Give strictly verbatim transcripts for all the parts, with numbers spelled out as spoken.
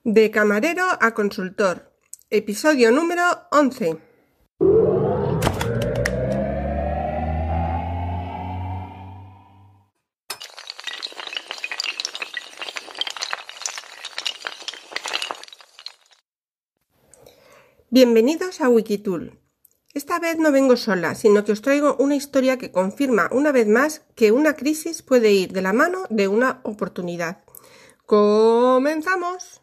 De camarero a consultor, episodio número once. Bienvenidos a Wikitool. Esta vez no vengo sola, sino que os traigo una historia que confirma una vez más que una crisis puede ir de la mano de una oportunidad. ¡Comenzamos!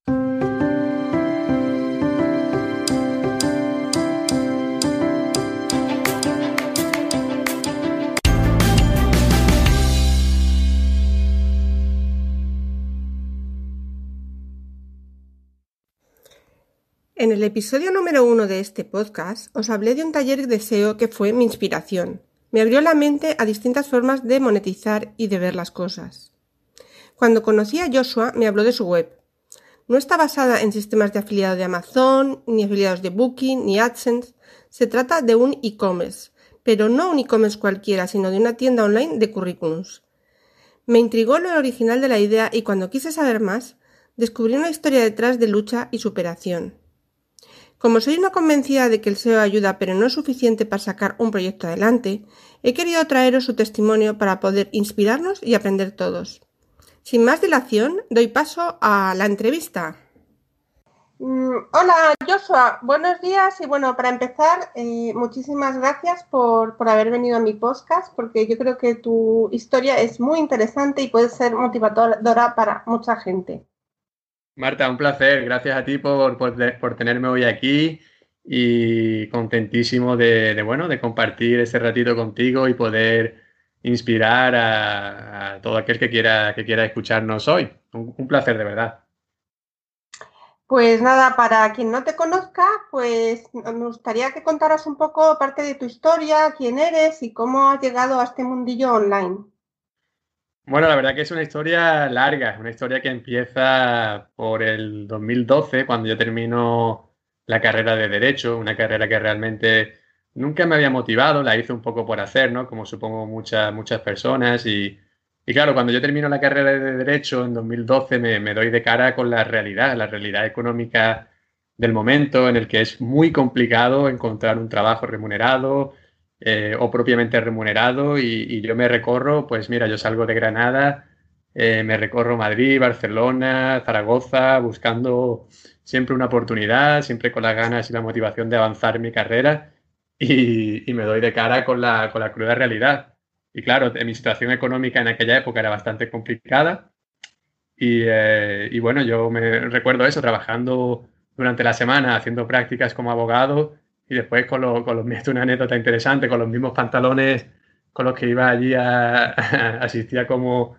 En el episodio número uno de este podcast os hablé de un taller de S E O que fue mi inspiración. Me abrió la mente a distintas formas de monetizar y de ver las cosas. Cuando conocí a Joshua me habló de su web. No está basada en sistemas de afiliado de Amazon, ni afiliados de Booking, ni AdSense. Se trata de un e-commerce, pero no un e-commerce cualquiera, sino de una tienda online de currículums. Me intrigó lo original de la idea y cuando quise saber más, descubrí una historia detrás de lucha y superación. Como soy una convencida de que el S E O ayuda pero no es suficiente para sacar un proyecto adelante, he querido traeros su testimonio para poder inspirarnos y aprender todos. Sin más dilación, doy paso a la entrevista. Mm, hola Joshua, buenos días y bueno, para empezar, eh, muchísimas gracias por, por haber venido a mi podcast porque yo creo que tu historia es muy interesante y puede ser motivadora para mucha gente. Marta, un placer. Gracias a ti por, por, por tenerme hoy aquí y contentísimo de, de, bueno, de compartir este ratito contigo y poder inspirar a, a todo aquel que quiera, que quiera escucharnos hoy. Un, un placer, de verdad. Pues nada, para quien no te conozca, pues me gustaría que contaras un poco parte de tu historia, quién eres y cómo has llegado a este mundillo online. Bueno, la verdad que es una historia larga, una historia que empieza por el dos mil doce, cuando yo termino la carrera de Derecho, una carrera que realmente nunca me había motivado, la hice un poco por hacer, ¿no? Como supongo muchas, muchas personas. Y, y claro, cuando yo termino la carrera de Derecho en dos mil doce me, me doy de cara con la realidad, la realidad económica del momento en el que es muy complicado encontrar un trabajo remunerado eh, o propiamente remunerado y, y yo me recorro, pues mira, yo salgo de Granada, eh, me recorro Madrid, Barcelona, Zaragoza, buscando siempre una oportunidad, siempre con las ganas y la motivación de avanzar en mi carrera y, y me doy de cara con la, con la cruda realidad. Y claro, mi situación económica en aquella época era bastante complicada y, eh, y bueno, yo me recuerdo eso, trabajando durante la semana, haciendo prácticas como abogado y después con, lo, con los, esto es una anécdota interesante, con los mismos pantalones con los que iba allí a, a asistía como,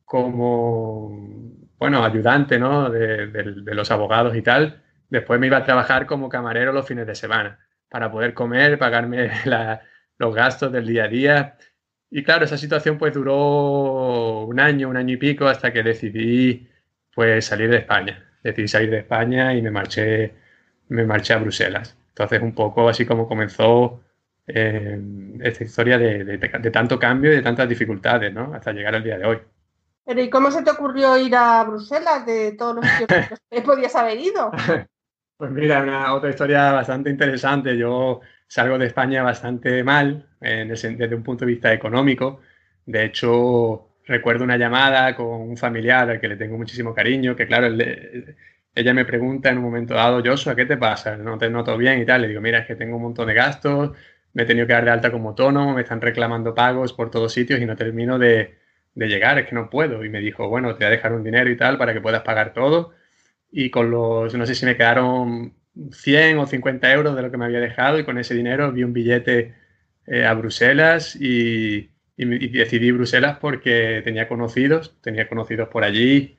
como, bueno, ayudante, ¿no? de, de, de los abogados y tal. Después me iba a trabajar como camarero los fines de semana para poder comer, pagarme la, los gastos del día a día. Y claro, esa situación pues duró un año, un año y pico hasta que decidí pues salir de España. Decidí salir de España y me marché, me marché a Bruselas. Entonces un poco así como comenzó eh, esta historia de, de, de tanto cambio y de tantas dificultades, ¿no? Hasta llegar al día de hoy. Pero ¿y cómo se te ocurrió ir a Bruselas de todos los sitios que podías haber ido? Pues mira, una otra historia bastante interesante. Yo salgo de España bastante mal en ese- desde un punto de vista económico. De hecho, recuerdo una llamada con un familiar al que le tengo muchísimo cariño, que claro, él le- ella me pregunta en un momento dado, Joshua, ¿qué te pasa? No te noto bien y tal. Le digo, mira, es que tengo un montón de gastos, me he tenido que dar de alta como autónomo, me están reclamando pagos por todos sitios y no termino de, de llegar, es que no puedo. Y me dijo, bueno, te voy a dejar un dinero y tal para que puedas pagar todo y con los, no sé si me quedaron cien o cincuenta euros de lo que me había dejado y con ese dinero vi un billete eh, a Bruselas y, y, y, decidí Bruselas porque tenía conocidos, tenía conocidos por allí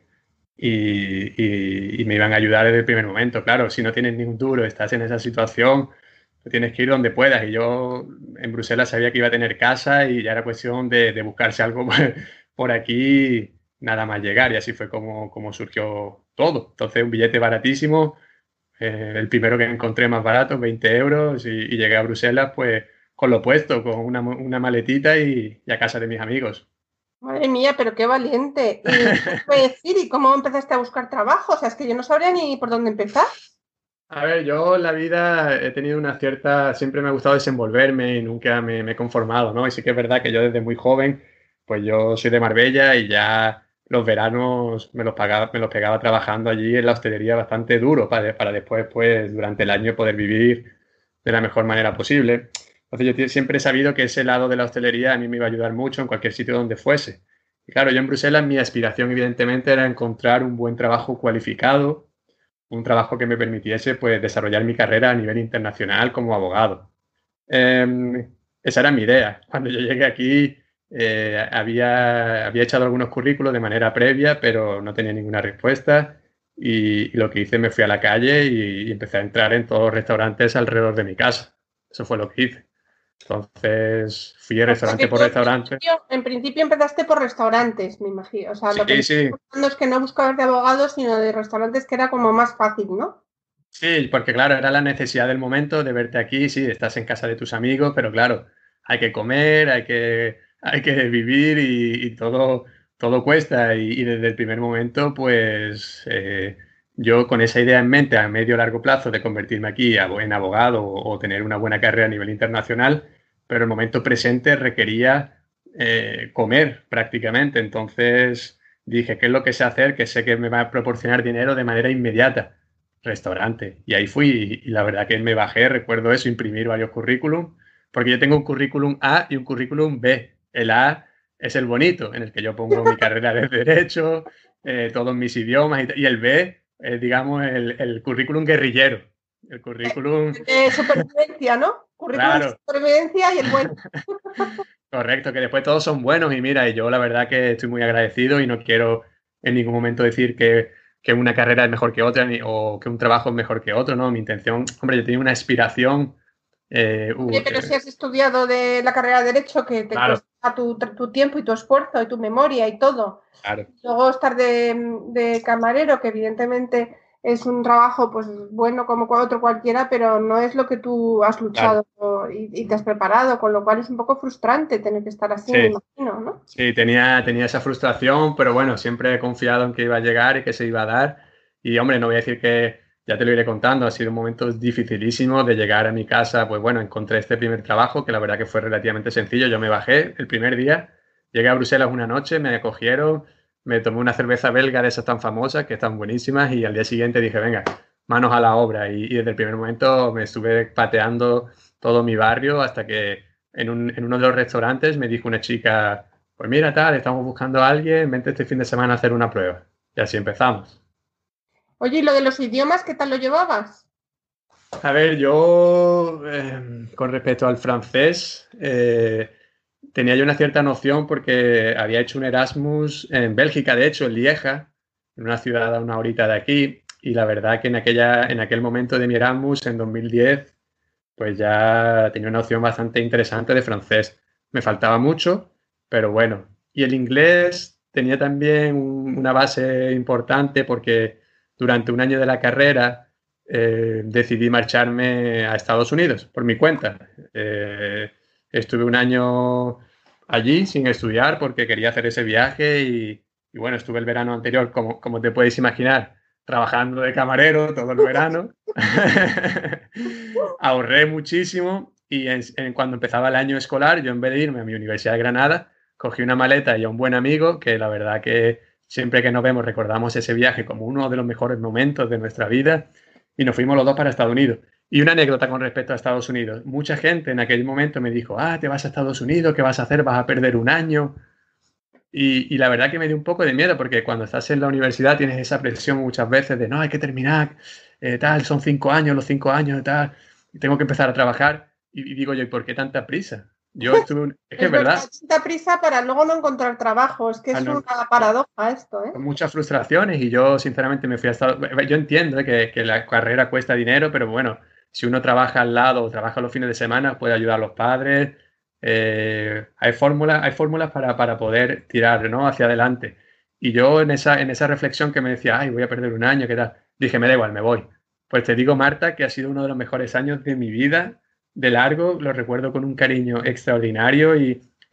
y, y, y, me iban a ayudar desde el primer momento. Claro, si no tienes ni un duro, estás en esa situación, tienes que ir donde puedas. Y yo en Bruselas sabía que iba a tener casa y ya era cuestión de, de buscarse algo por aquí nada más llegar y así fue como, como surgió todo. Entonces un billete baratísimo, eh, el primero que encontré más barato, veinte euros y, y llegué a Bruselas pues con lo puesto, con una, una maletita y, y a casa de mis amigos. Madre mía, pero qué valiente. ¿Y qué puedo decir? ¿Y cómo empezaste a buscar trabajo? O sea, es que yo no sabría ni por dónde empezar. A ver, yo en la vida he tenido una cierta, siempre me ha gustado desenvolverme y nunca me, me he conformado, ¿no? Y sí que es verdad que yo desde muy joven, pues yo soy de Marbella y ya los veranos me los pagaba, me los pegaba trabajando allí en la hostelería bastante duro para, para después, pues durante el año poder vivir de la mejor manera posible. Entonces yo siempre he sabido que ese lado de la hostelería a mí me iba a ayudar mucho en cualquier sitio donde fuese. Y claro, yo en Bruselas mi aspiración evidentemente era encontrar un buen trabajo cualificado, un trabajo que me permitiese pues, desarrollar mi carrera a nivel internacional como abogado. Eh, esa era mi idea. Cuando yo llegué aquí eh, había, había echado algunos currículos de manera previa, pero no tenía ninguna respuesta. Y, y lo que hice, me fui a la calle y, y empecé a entrar en todos los restaurantes alrededor de mi casa. Eso fue lo que hice. Entonces fui de O sea, restaurante que por tú en restaurante. principio, en principio empezaste por restaurantes, me imagino. O sea, lo que me Sí, estás sí. contando es que no buscabas de abogados, sino de restaurantes, que era como más fácil, ¿no? Sí, porque claro, era la necesidad del momento de verte aquí, sí, estás en casa de tus amigos, pero claro, hay que comer, hay que, hay que vivir y, y todo, todo cuesta. Y, y desde el primer momento, pues eh, yo con esa idea en mente a medio largo plazo de convertirme aquí abo- en abogado o, o tener una buena carrera a nivel internacional, pero el momento presente requería eh, comer prácticamente. Entonces dije, ¿qué es lo que sé hacer? Que sé que me va a proporcionar dinero de manera inmediata, restaurante. Y ahí fui y, y la verdad que me bajé, recuerdo eso, imprimir varios currículum, porque yo tengo un currículum A y un currículum B. El A es el bonito, en el que yo pongo mi carrera de Derecho, eh, todos mis idiomas, y, y el B es, digamos, el, el currículum guerrillero. El currículum, De supervivencia, ¿no? Currículum de claro, supervivencia y el bueno. correcto, que después todos son buenos y mira, y yo la verdad que estoy muy agradecido y no quiero en ningún momento decir que, que una carrera es mejor que otra ni, o que un trabajo es mejor que otro, ¿no? Mi intención, hombre, yo tenía una aspiración, eh, uh, Oye, pero si eh, has estudiado de la carrera de Derecho, que te claro, cuesta tu, tu tiempo y tu esfuerzo y tu memoria y todo. claro. Luego estar de, de camarero, que evidentemente es un trabajo pues bueno como otro cualquiera, pero no es lo que tú has Claro, luchado y, y te has preparado, con lo cual es un poco frustrante tener que estar así, me sí, imagino, ¿no? sí, tenía, tenía esa frustración, pero bueno, siempre he confiado en que iba a llegar y que se iba a dar. Y hombre, no voy a decir que, ya te lo iré contando, ha sido un momento dificilísimo de llegar a mi casa, pues bueno, encontré este primer trabajo, que la verdad que fue relativamente sencillo. Yo me bajé el primer día, llegué a Bruselas una noche, me acogieron, me tomé una cerveza belga de esas tan famosas, que están buenísimas, y al día siguiente dije, venga, manos a la obra. Y, y desde el primer momento me estuve pateando todo mi barrio hasta que en, un, en uno de los restaurantes me dijo una chica, pues mira, tal, estamos buscando a alguien, vente este fin de semana a hacer una prueba. Y así empezamos. Oye, ¿y lo de los idiomas, qué tal lo llevabas? A ver, yo eh, con respecto al francés, eh, tenía yo una cierta noción porque había hecho un Erasmus en Bélgica, de hecho, en Lieja, en una ciudad a una horita de aquí, y la verdad que en, aquella, en aquel momento de mi Erasmus, en dos mil diez, pues ya tenía una opción bastante interesante de francés. Me faltaba mucho, pero bueno. Y el inglés tenía también un- una base importante porque durante un año de la carrera eh, decidí marcharme a Estados Unidos por mi cuenta. Eh, estuve un año allí sin estudiar porque quería hacer ese viaje y, y bueno, estuve el verano anterior, como, como te puedes imaginar, trabajando de camarero todo el verano. Ahorré muchísimo y en, en cuando empezaba el año escolar, yo en vez de irme a mi Universidad de Granada, cogí una maleta y a un buen amigo, que la verdad que siempre que nos vemos recordamos ese viaje como uno de los mejores momentos de nuestra vida y nos fuimos los dos para Estados Unidos. Y una anécdota con respecto a Estados Unidos. Mucha gente en aquel momento me dijo, ah, te vas a Estados Unidos, ¿qué vas a hacer? Vas a perder un año. Y, y, la verdad que me dio un poco de miedo porque cuando estás en la universidad tienes esa presión muchas veces de no, hay que terminar, eh, tal, son cinco años, los cinco años, tal, y tengo que empezar a trabajar. Y, y digo yo, ¿y por qué tanta prisa? Yo estuve, un... es que Es es verdad, verdad, tanta prisa para luego no encontrar trabajo, es que es una paradoja esto, ¿eh? con muchas frustraciones y yo sinceramente me fui a Estados Unidos. Yo entiendo eh, que, que, la carrera cuesta dinero, pero bueno, si uno trabaja al lado o trabaja los fines de semana, puede ayudar a los padres. Eh, hay fórmulas, hay fórmulas para, para poder tirar, ¿no?, hacia adelante. Y yo en esa, en esa reflexión que me decía, ay, voy a perder un año, ¿qué tal? Dije, me da igual, me voy. Pues te digo, Marta, que ha sido uno de los mejores años de mi vida, de largo, lo recuerdo con un cariño extraordinario y,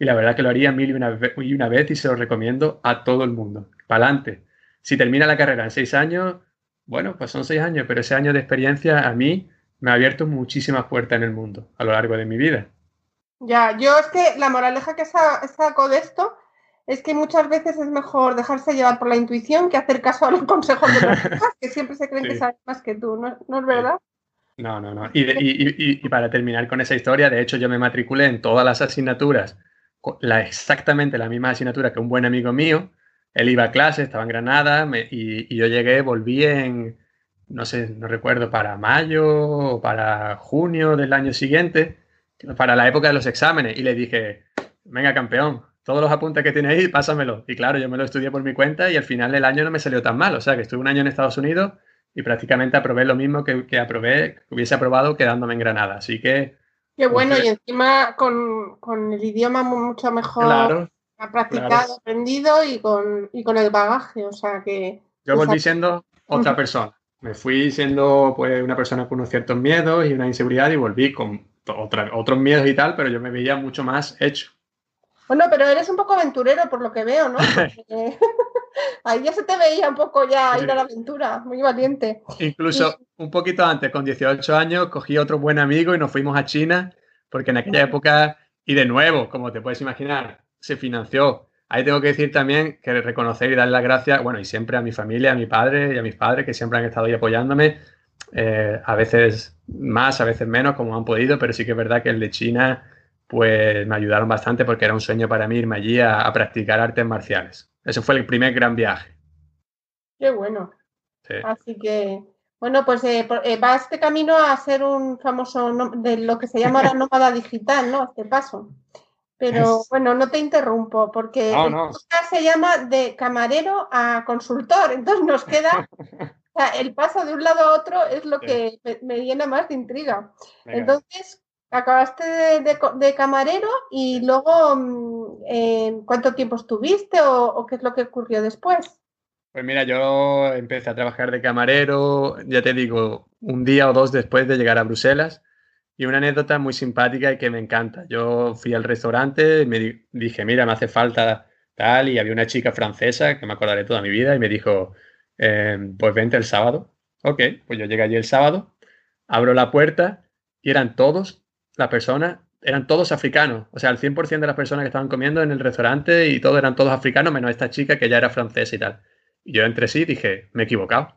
y la verdad que lo haría mil y una, ve- y una vez y se lo recomiendo a todo el mundo. Para adelante. Si termina la carrera en seis años, bueno, pues son seis años, pero ese año de experiencia a mí me ha abierto muchísimas puertas en el mundo a lo largo de mi vida. Ya, yo es que la moraleja que sa- saco de esto es que muchas veces es mejor dejarse llevar por la intuición que hacer caso a los consejos de los demás, que siempre se creen que Sí, saben más que tú, ¿no, no es sí. verdad? No, no, no. Y, de- y- y- y para terminar con esa historia, de hecho, yo me matriculé en todas las asignaturas, co- la, exactamente la misma asignatura que un buen amigo mío. Él iba a clase, estaba en Granada, me- y, y yo llegué, volví en, no sé, no recuerdo, para mayo o para junio del año siguiente, para la época de los exámenes, y le dije, venga, campeón, todos los apuntes que tienes ahí, pásamelo. Y claro, yo me lo estudié por mi cuenta y al final del año no me salió tan mal. O sea, que estuve un año en Estados Unidos y prácticamente aprobé lo mismo que, que aprobé, que hubiese aprobado quedándome en Granada. Así que, Qué pues bueno, y encima con, con el idioma mu- mucho mejor claro, claro. practicado, aprendido y con, y con el bagaje, o sea que Yo te volví sal- siendo Ujú. otra persona. Me fui siendo pues una persona con unos ciertos miedos y una inseguridad y volví con otra, otros miedos y tal, pero yo me veía mucho más hecho. Bueno, pero eres un poco aventurero por lo que veo, ¿no? Porque ahí ya se te veía un poco ya ir a la aventura, muy valiente. Y, Incluso un poquito antes, con dieciocho años, cogí otro buen amigo y nos fuimos a China, porque en aquella época, y de nuevo, como te puedes imaginar, se financió. Ahí tengo que decir también que reconocer y dar las gracias, bueno, y siempre a mi familia, a mi padre y a mis padres, que siempre han estado ahí apoyándome, eh, a veces más, a veces menos, como han podido, pero sí que es verdad que el de China, pues me ayudaron bastante porque era un sueño para mí irme allí a, a practicar artes marciales. Ese fue el primer gran viaje. qué bueno. Sí. Así que, bueno, pues eh, por- eh, va este camino a ser un famoso no- de lo que se llama ahora nómada digital, ¿no? Este paso. Pero bueno, no te interrumpo, porque No, el no. podcast se llama de camarero a consultor, entonces nos queda, o sea, el paso de un lado a otro es lo Sí. que me, me llena más de intriga. Venga. Entonces, acabaste de, de co- de camarero y Sí. luego, mm, eh, ¿cuánto tiempo estuviste o, o qué es lo que ocurrió después? Pues mira, yo empecé a trabajar de camarero, ya te digo, un día o dos después de llegar a Bruselas. Y una anécdota muy simpática y que me encanta. Yo fui al restaurante y me di- dije, mira, me hace falta tal, y había una chica francesa que me acordaré toda mi vida y me dijo, eh, pues vente el sábado. Ok, pues yo llegué allí el sábado, abro la puerta y eran todos, las personas, eran todos africanos. O sea, el cien por ciento de las personas que estaban comiendo en el restaurante y todos eran todos africanos, menos esta chica que ya era francesa y tal. Y yo entre sí dije, me he equivocado.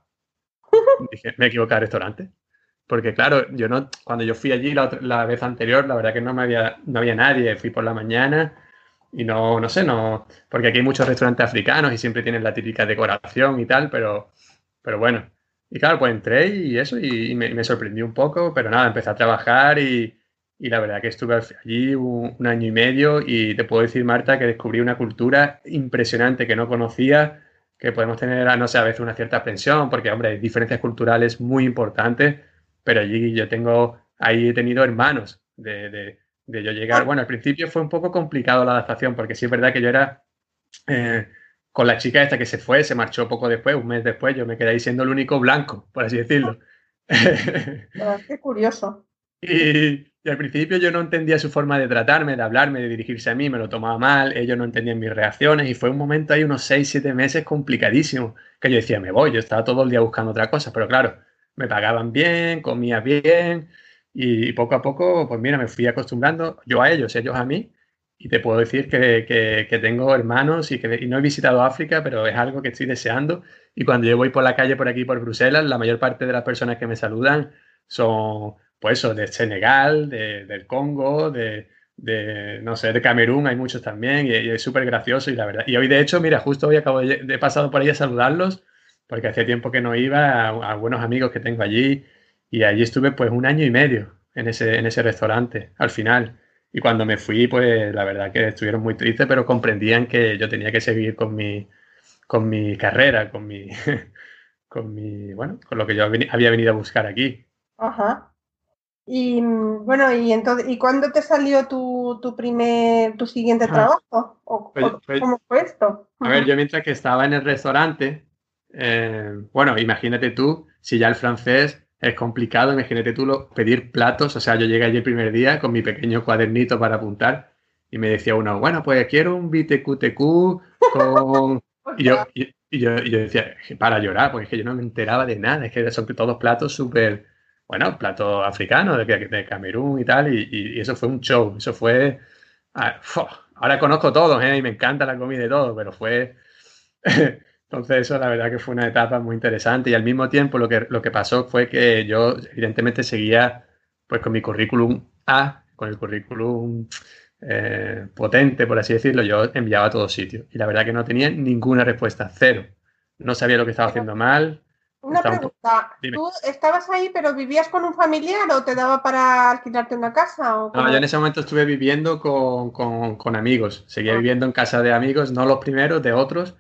Dije, me he equivocado de restaurante. Porque claro, yo no, cuando yo fui allí la, otra- la vez anterior, la verdad que no me había, no había nadie. Fui por la mañana y no, no sé, no, porque aquí hay muchos restaurantes africanos y siempre tienen la típica decoración y tal, pero, pero bueno. Y claro, pues entré y eso, y, y me, y me sorprendí un poco, pero nada, empecé a trabajar y, y la verdad que estuve allí un, un año y medio y te puedo decir, Marta, que descubrí una cultura impresionante que no conocía, que podemos tener, no sé, a veces una cierta aprensión, porque, hombre, hay diferencias culturales muy importantes, pero allí yo tengo, ahí he tenido hermanos de, de, de yo llegar. Bueno, al principio fue un poco complicado la adaptación, porque sí es verdad que yo era eh, con la chica esta que se fue, se marchó poco después, un mes después, yo me quedé ahí siendo el único blanco, por así decirlo. Ah, qué curioso. Y, y al principio yo no entendía su forma de tratarme, de hablarme, de dirigirse a mí, me lo tomaba mal, ellos no entendían mis reacciones y fue un momento ahí, unos seis siete meses complicadísimo, que yo decía, me voy, yo estaba todo el día buscando otra cosa, pero claro, me pagaban bien, comía bien y, y poco a poco, pues mira, me fui acostumbrando, yo a ellos, ellos a mí, y te puedo decir que, que, que tengo hermanos y que y no he visitado África, pero es algo que estoy deseando y cuando yo voy por la calle por aquí, por Bruselas, la mayor parte de las personas que me saludan son pues eso, de Senegal, de, del Congo, de, de, no sé, de Camerún, hay muchos también, y, y es súper gracioso, y la verdad. Y hoy, de hecho, mira, justo hoy acabo de, de pasado por ahí a saludarlos, porque hacía tiempo que no iba a, a buenos amigos que tengo allí, y allí estuve pues un año y medio en ese, en ese restaurante, al final. Y cuando me fui, pues la verdad que estuvieron muy tristes, pero comprendían que yo tenía que seguir con mi, con mi carrera, con mi, con mi, bueno, con lo que yo había venido a buscar aquí. Ajá. Y mm, bueno, y entonces, ¿y cuándo te salió tu, tu primer, tu siguiente trabajo? ¿O, Pues, o pues, cómo fue esto? a ver, Ujú. yo mientras que estaba en el restaurante, eh, bueno, imagínate tú, si ya el francés es complicado, imagínate tú lo, pedir platos, o sea, yo llegué allí el primer día con mi pequeño cuadernito para apuntar y me decía uno, bueno, pues quiero un B T Q T Q con... y, yo, y, y yo, y yo decía, para llorar, porque es que yo no me enteraba de nada, es que son todos platos súper, bueno, platos africanos, de, de Camerún y tal, y, y, eso fue un show, eso fue... Ah, ahora conozco todos, ¿eh? Y me encanta la comida y todo, pero fue... Entonces eso la verdad que fue una etapa muy interesante y al mismo tiempo lo que, lo que pasó fue que yo evidentemente seguía pues con mi currículum A, con el currículum eh, potente, por así decirlo, yo enviaba a todos sitios y la verdad que no tenía ninguna respuesta, cero. No sabía lo que estaba haciendo mal. Una Estaba un po... pregunta, Dime. ¿tú estabas ahí pero vivías con un familiar o te daba para alquilarte una casa? ¿O No, cómo? yo en ese momento estuve viviendo con, con, con amigos, seguía Ah, viviendo en casa de amigos, no los primeros, de otros,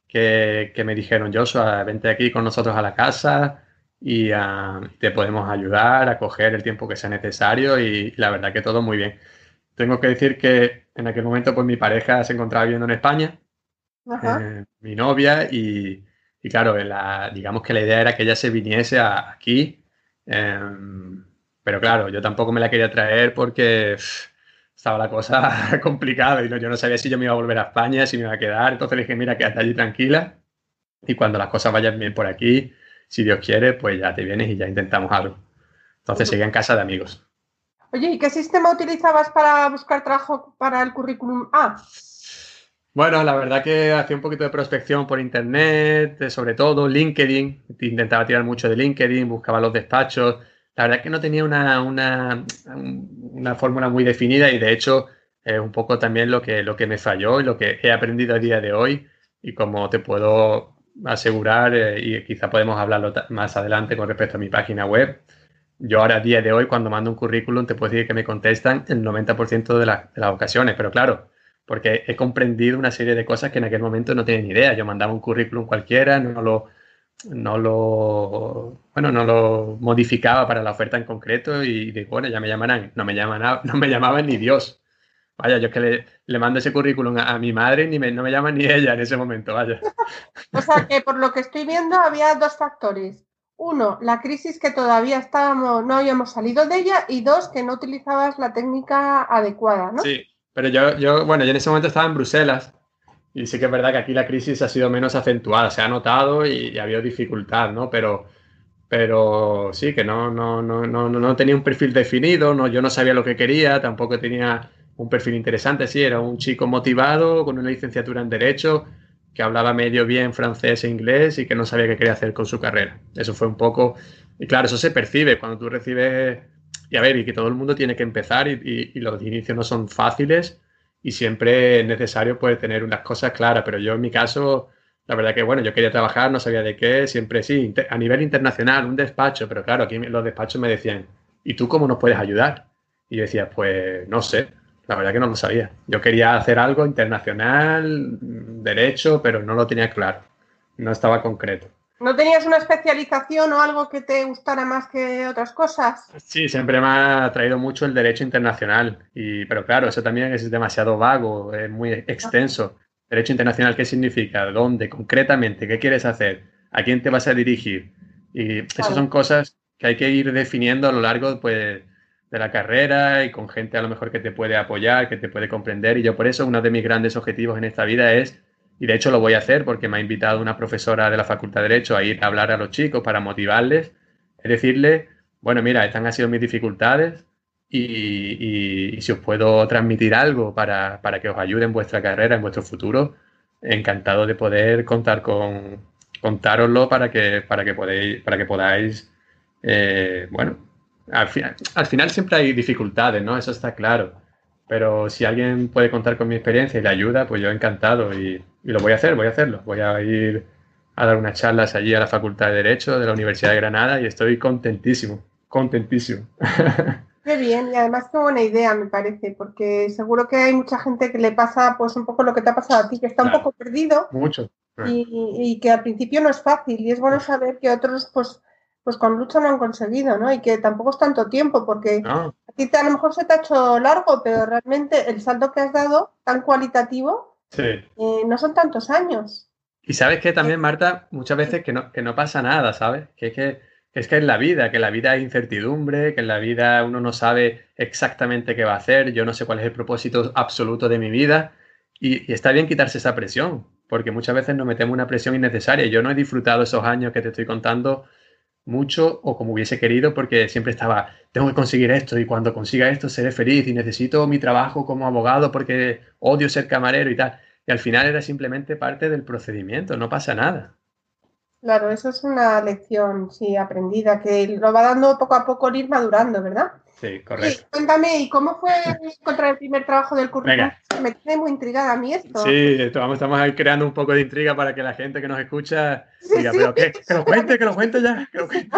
que, que me dijeron, Joshua, vente aquí con nosotros a la casa y uh, te podemos ayudar a coger el tiempo que sea necesario y, y la verdad que todo muy bien. Tengo que decir que en aquel momento pues mi pareja se encontraba viviendo en España, ajá. eh, mi novia, y, y claro, la, digamos que la idea era que ella se viniese a, aquí, eh, pero claro, yo tampoco me la quería traer porque pff, estaba la cosa complicada y no, yo no sabía si yo me iba a volver a España, si me iba a quedar, entonces le dije, mira, quédate allí tranquila y cuando las cosas vayan bien por aquí, si Dios quiere, pues ya te vienes y ya intentamos algo. Entonces seguía en casa de amigos. Oye, ¿y qué sistema utilizabas para buscar trabajo para el currículum A? Bueno, la verdad que hacía un poquito de prospección por internet, sobre todo LinkedIn. Intentaba tirar mucho de LinkedIn, buscaba los despachos. La verdad que no tenía una, una, una fórmula muy definida y de hecho es un poco también lo que, lo que me falló y lo que he aprendido a día de hoy. Y como te puedo asegurar, eh, y quizá podemos hablarlo más adelante con respecto a mi página web, yo ahora a día de hoy cuando mando un currículum te puedo decir que me contestan el noventa por ciento de, la, de las ocasiones, pero claro, porque he comprendido una serie de cosas que en aquel momento no tenía ni idea. Yo mandaba un currículum cualquiera, no lo, no lo, bueno, no lo modificaba para la oferta en concreto y digo, bueno, ya me llamarán. No me llaman, no me llamaban ni Dios. Vaya, yo es que le, le mando ese currículum a, a mi madre y ni me, no me llaman ni ella en ese momento, vaya. O sea que por lo que estoy viendo había dos factores. Uno, la crisis que todavía estábamos, no habíamos salido de ella, y dos, que no utilizabas la técnica adecuada, ¿no? Sí, pero yo, yo, bueno, yo en ese momento estaba en Bruselas y sí que es verdad que aquí la crisis ha sido menos acentuada, se ha notado y, y ha habido dificultad, ¿no? Pero Pero sí, que no, no, no, no, no tenía un perfil definido, no, yo no sabía lo que quería, tampoco tenía un perfil interesante, sí, era un chico motivado con una licenciatura en Derecho, que hablaba medio bien francés e inglés y que no sabía qué quería hacer con su carrera. Eso fue un poco... Y claro, eso se percibe cuando tú recibes... Y a ver, y que todo el mundo tiene que empezar y, y, y los inicios no son fáciles y siempre es necesario pues tener unas cosas claras, pero yo en mi caso la verdad que, bueno, yo quería trabajar, no sabía de qué, siempre sí, a nivel internacional, un despacho, pero claro, aquí los despachos me decían, ¿y tú cómo nos puedes ayudar? Y yo decía, pues no sé, la verdad que no lo sabía. Yo quería hacer algo internacional, derecho, pero no lo tenía claro, no estaba concreto. ¿No tenías una especialización o algo que te gustara más que otras cosas? Sí, siempre me ha atraído mucho el derecho internacional, y, pero claro, eso también es demasiado vago, es muy extenso. Derecho internacional, ¿qué significa? ¿Dónde? Concretamente, ¿qué quieres hacer? ¿A quién te vas a dirigir? Y esas Claro. son cosas que hay que ir definiendo a lo largo pues, de la carrera y con gente a lo mejor que te puede apoyar, que te puede comprender. Y yo por eso uno de mis grandes objetivos en esta vida es, y de hecho lo voy a hacer porque me ha invitado una profesora de la Facultad de Derecho a ir a hablar a los chicos para motivarles, es decirle, bueno, mira, estas han sido mis dificultades y, y, y si os puedo transmitir algo para, para, que os ayude en vuestra carrera, en vuestro futuro, encantado de poder contar con contároslo para que, para que, podéis, para que podáis, eh, bueno, al, fi al final siempre hay dificultades, ¿no? Eso está claro. Pero si alguien puede contar con mi experiencia y le ayuda, pues yo encantado y, y lo voy a hacer, voy a hacerlo. Voy a ir a dar unas charlas allí a la Facultad de Derecho de la Universidad de Granada y estoy contentísimo, contentísimo. Qué bien, y además qué buena idea me parece, porque seguro que hay mucha gente que le pasa pues un poco lo que te ha pasado a ti, que está un Claro, poco perdido mucho. y, y que al principio no es fácil, y es bueno saber que otros pues, pues con lucha lo han conseguido, ¿no? Y que tampoco es tanto tiempo, porque No, a ti te, a lo mejor se te ha hecho largo, pero realmente el salto que has dado, tan cualitativo, sí. eh, no son tantos años. Y sabes que también, Marta, muchas veces que no, que no pasa nada, ¿sabes? Que es que es que es la vida, que la vida es incertidumbre, que en la vida uno no sabe exactamente qué va a hacer, yo no sé cuál es el propósito absoluto de mi vida y, y está bien quitarse esa presión, porque muchas veces nos metemos una presión innecesaria. Yo no he disfrutado esos años que te estoy contando mucho o como hubiese querido porque siempre estaba, tengo que conseguir esto y cuando consiga esto seré feliz y necesito mi trabajo como abogado porque odio ser camarero y tal. Y al final era simplemente parte del procedimiento, no pasa nada. Claro, eso es una lección, sí, aprendida, que lo va dando poco a poco el ir madurando, ¿verdad? Sí, Oye, correcto. cuéntame, ¿y cómo fue encontrar el primer trabajo del currículum? Venga, Me tiene muy intrigada a mí sí, esto. estamos, estamos ahí creando un poco de intriga para que la gente que nos escucha Sí, diga, sí. pero ¿qué? Que lo cuente, que lo cuente ya, que lo cuente.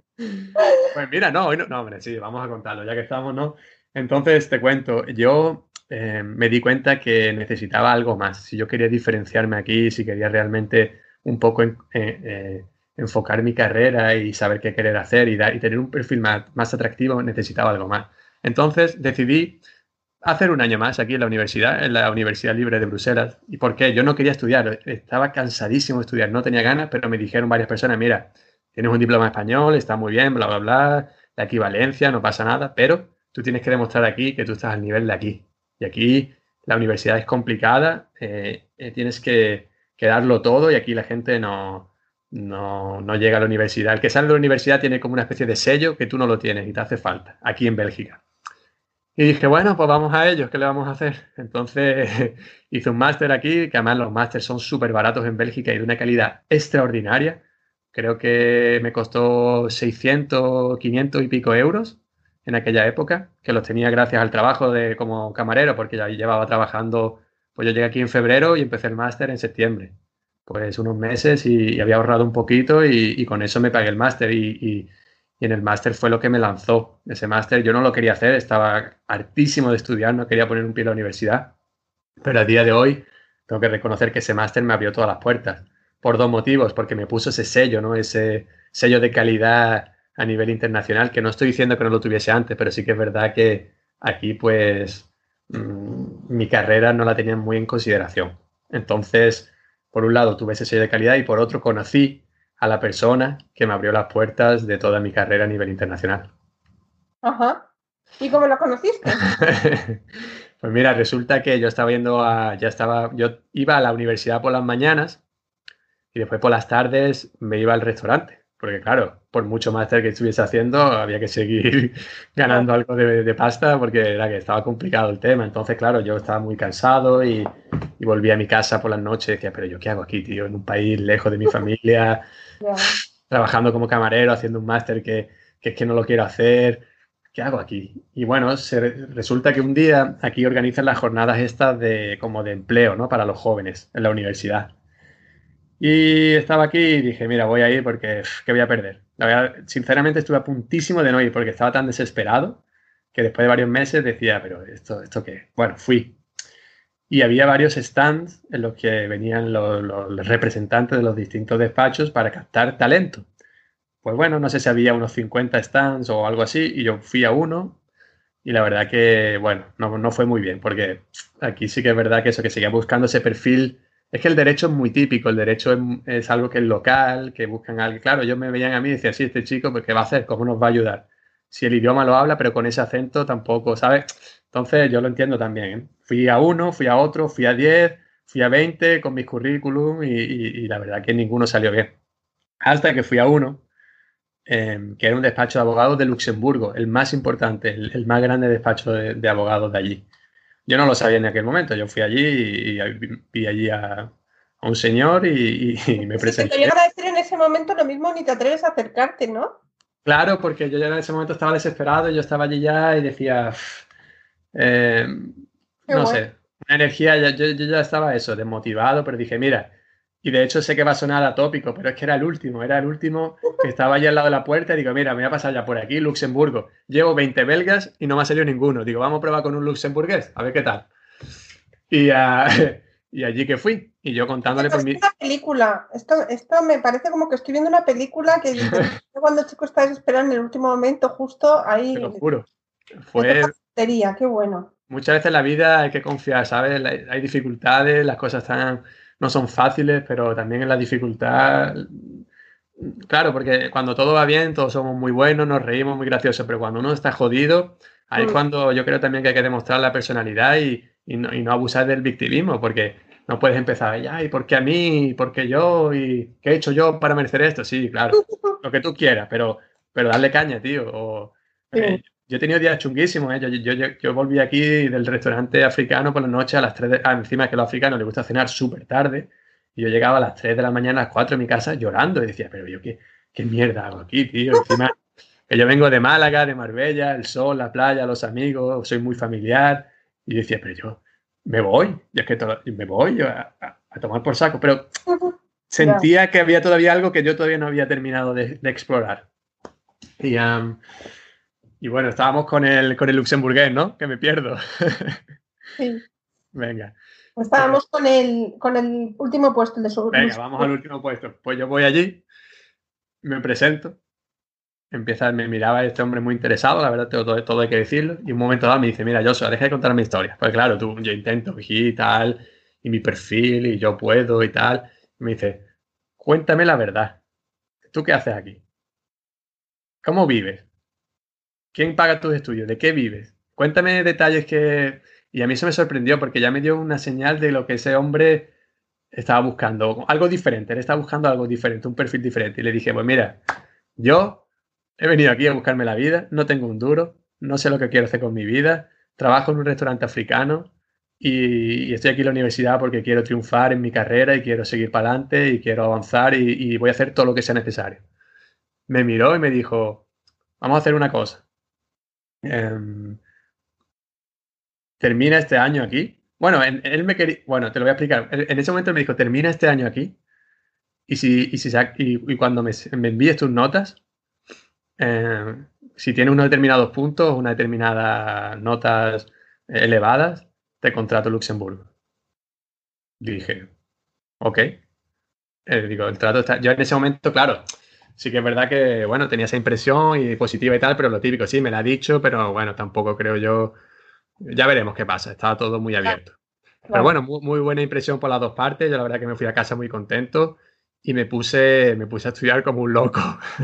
Pues mira, no, hoy no, no, hombre, sí, vamos a contarlo, ya que estamos, ¿no? Entonces te cuento, yo eh, me di cuenta que necesitaba algo más. Si yo quería diferenciarme aquí, si quería realmente un poco en- eh, eh, enfocar mi carrera y saber qué querer hacer y, dar- y tener un perfil más, más atractivo, necesitaba algo más. Entonces decidí hacer un año más aquí en la universidad, en la Universidad Libre de Bruselas. ¿Y por qué? Yo no quería estudiar, estaba cansadísimo de estudiar, no tenía ganas, pero me dijeron varias personas, mira, tienes un diploma español, está muy bien, bla, bla, bla, la equivalencia, no pasa nada, pero tú tienes que demostrar aquí que tú estás al nivel de aquí. Y aquí la universidad es complicada, eh, eh, tienes que, que darlo todo y aquí la gente no, no, no llega a la universidad. El que sale de la universidad tiene como una especie de sello que tú no lo tienes y te hace falta, aquí en Bélgica. Y dije, bueno, pues vamos a ellos, ¿qué le vamos a hacer? Entonces hice un máster aquí, que además los másters son súper baratos en Bélgica y de una calidad extraordinaria. Creo que me costó seiscientos, quinientos y pico euros en aquella época, que los tenía gracias al trabajo de como camarero, porque ya llevaba trabajando, pues yo llegué aquí en febrero y empecé el máster en septiembre. Pues unos meses y, y había ahorrado un poquito y, y con eso me pagué el máster y, y y en el máster fue lo que me lanzó. Ese máster yo no lo quería hacer, estaba hartísimo de estudiar, no quería poner un pie en la universidad. Pero a día de hoy tengo que reconocer que ese máster me abrió todas las puertas. Por dos motivos, porque me puso ese sello, ¿no? Ese sello de calidad a nivel internacional, que no estoy diciendo que no lo tuviese antes, pero sí que es verdad que aquí pues mmm, mi carrera no la tenían muy en consideración. Entonces, por un lado tuve ese sello de calidad y por otro conocí a la persona que me abrió las puertas de toda mi carrera a nivel internacional. Ajá. ¿Y cómo lo conociste? Pues mira, resulta que yo estaba yendo a, ya estaba, yo iba a la universidad por las mañanas y después por las tardes me iba al restaurante, porque claro, por mucho máster que estuviese haciendo, había que seguir Claro. ganando algo de, de pasta porque era que estaba complicado el tema. Entonces, claro, yo estaba muy cansado y, y volví a mi casa por las noches y decía, pero ¿yo qué hago aquí, tío? En un país lejos de mi familia, Ya. trabajando como camarero, haciendo un máster que, que es que no lo quiero hacer. ¿Qué hago aquí? Y bueno, se, resulta que un día aquí organizan las jornadas estas de como de empleo, ¿no? Para los jóvenes en la universidad. Y estaba aquí y dije, mira, voy a ir porque uf, ¿qué voy a perder? La verdad, sinceramente estuve a puntísimo de no ir porque estaba tan desesperado que después de varios meses decía, pero ¿esto, esto qué? Bueno, fui. Y había varios stands en los que venían los, los representantes de los distintos despachos para captar talento. Pues bueno, no sé si había unos cincuenta stands o algo así, y yo fui a uno, y la verdad que, bueno, no, no fue muy bien, porque aquí sí que es verdad que eso, que seguía buscando ese perfil. Es que el derecho es muy típico, el derecho es, es algo que es local, que buscan a alguien. Claro, ellos me veían a mí y decían, sí, este chico, pues, ¿qué va a hacer? ¿Cómo nos va a ayudar? Si el idioma lo habla, pero con ese acento tampoco, ¿sabes? Entonces yo lo entiendo también, ¿eh? Fui a uno, fui a otro, fui a diez, fui a veinte con mis currículum y, y, y la verdad que ninguno salió bien. Hasta que fui a uno eh, que era un despacho de abogados de Luxemburgo, el más importante, el, el más grande despacho de, de, abogados de allí. Yo no lo sabía en aquel momento, yo fui allí y, y vi allí a, a un señor y, y, y me Si te lo presenté. llegan a decir en ese momento, lo mismo ni te atreves a acercarte, ¿no? Claro, porque yo ya en ese momento estaba desesperado, yo estaba allí ya y decía, eh, Qué no bueno. sé, una energía, ya, yo, yo, ya estaba eso, desmotivado, pero dije, mira, y de hecho sé que va a sonar atópico, pero es que era el último, era el último que estaba allí al lado de la puerta y digo, mira, me voy a pasar ya por aquí, Luxemburgo. Llevo veinte belgas y no me ha salido ninguno. Digo, vamos a probar con un luxemburgués, a ver qué tal. Y, uh, y allí que fui, y yo contándole Esto por es mi... una película. Esto, esto me parece como que estoy viendo una película que dices, cuando el chico está desesperado en el último momento, justo Te lo ahí juro. le toca Fue... la lotería, qué bueno. Muchas veces en la vida hay que confiar, ¿sabes? Hay dificultades, las cosas están, no son fáciles, pero también en la dificultad Claro, porque cuando todo va bien, todos somos muy buenos, nos reímos, muy graciosos, pero cuando uno está jodido, ahí es Mm, cuando yo creo también que hay que demostrar la personalidad y, y no, y no abusar del victimismo, porque no puedes empezar, ay, ¿por qué a mí? ¿Por qué yo? ¿Y qué he hecho yo para merecer esto? Sí, claro, lo que tú quieras, pero, pero darle caña, tío. O, sí. eh, yo he tenido días chunguísimos, ¿eh? Yo, yo, yo, yo volví aquí del restaurante africano por la noche a las tres de, ah, encima es que a los africanos les gusta cenar súper tarde, y yo llegaba a las tres de la mañana, a las cuatro de mi casa llorando y decía, pero yo qué, qué mierda hago aquí, tío. Encima que yo vengo de Málaga, de Marbella, el sol, la playa, los amigos, soy muy familiar. Y decía, pero yo me voy, yo es que todo, me voy yo a, a, a, tomar por saco. Pero Ya. sentía que había todavía algo que yo todavía no había terminado de, de explorar. Y, um, y bueno, estábamos con el, con el luxemburgués, ¿no? Que me pierdo. Sí. Venga. Estábamos con el, con el último puesto, el de su. Venga, vamos al último puesto. Pues yo voy allí, me presento. Empieza, me miraba este hombre muy interesado, la verdad, todo, todo hay que decirlo. Y un momento dado me dice, mira, Joshua, deja de contar mi historia. Pues claro, tú, yo intento y tal, y mi perfil, y yo puedo y tal. Y me dice, cuéntame la verdad. ¿Tú qué haces aquí? ¿Cómo vives? ¿Quién paga tus estudios? ¿De qué vives? Cuéntame detalles que... Y a mí eso me sorprendió porque ya me dio una señal de lo que ese hombre estaba buscando. Algo diferente, él estaba buscando algo diferente, un perfil diferente. Y le dije, pues mira, yo he venido aquí a buscarme la vida, no tengo un duro, no sé lo que quiero hacer con mi vida, trabajo en un restaurante africano y, y estoy aquí en la universidad porque quiero triunfar en mi carrera y quiero seguir para adelante y quiero avanzar y, y voy a hacer todo lo que sea necesario. Me miró y me dijo, vamos a hacer una cosa. Eh, termina este año aquí. Bueno, en, él me quería, bueno, te lo voy a explicar. En, en ese momento me dijo, termina este año aquí y, si, y, si, y, y cuando me, me envíes tus notas, eh, si tienes unos determinados puntos, unas determinadas notas elevadas, te contrato Luxemburgo. Dije, ok. Eh, digo, el trato está... Yo en ese momento, claro, sí que es verdad que, bueno, tenía esa impresión y positiva y tal, pero lo típico, sí, me la ha dicho, pero bueno, tampoco creo yo... Ya veremos qué pasa, estaba todo muy abierto. Pero Claro. bueno, muy, muy buena impresión por las dos partes. Yo la verdad que me fui a casa muy contento y me puse, me puse a estudiar como un loco.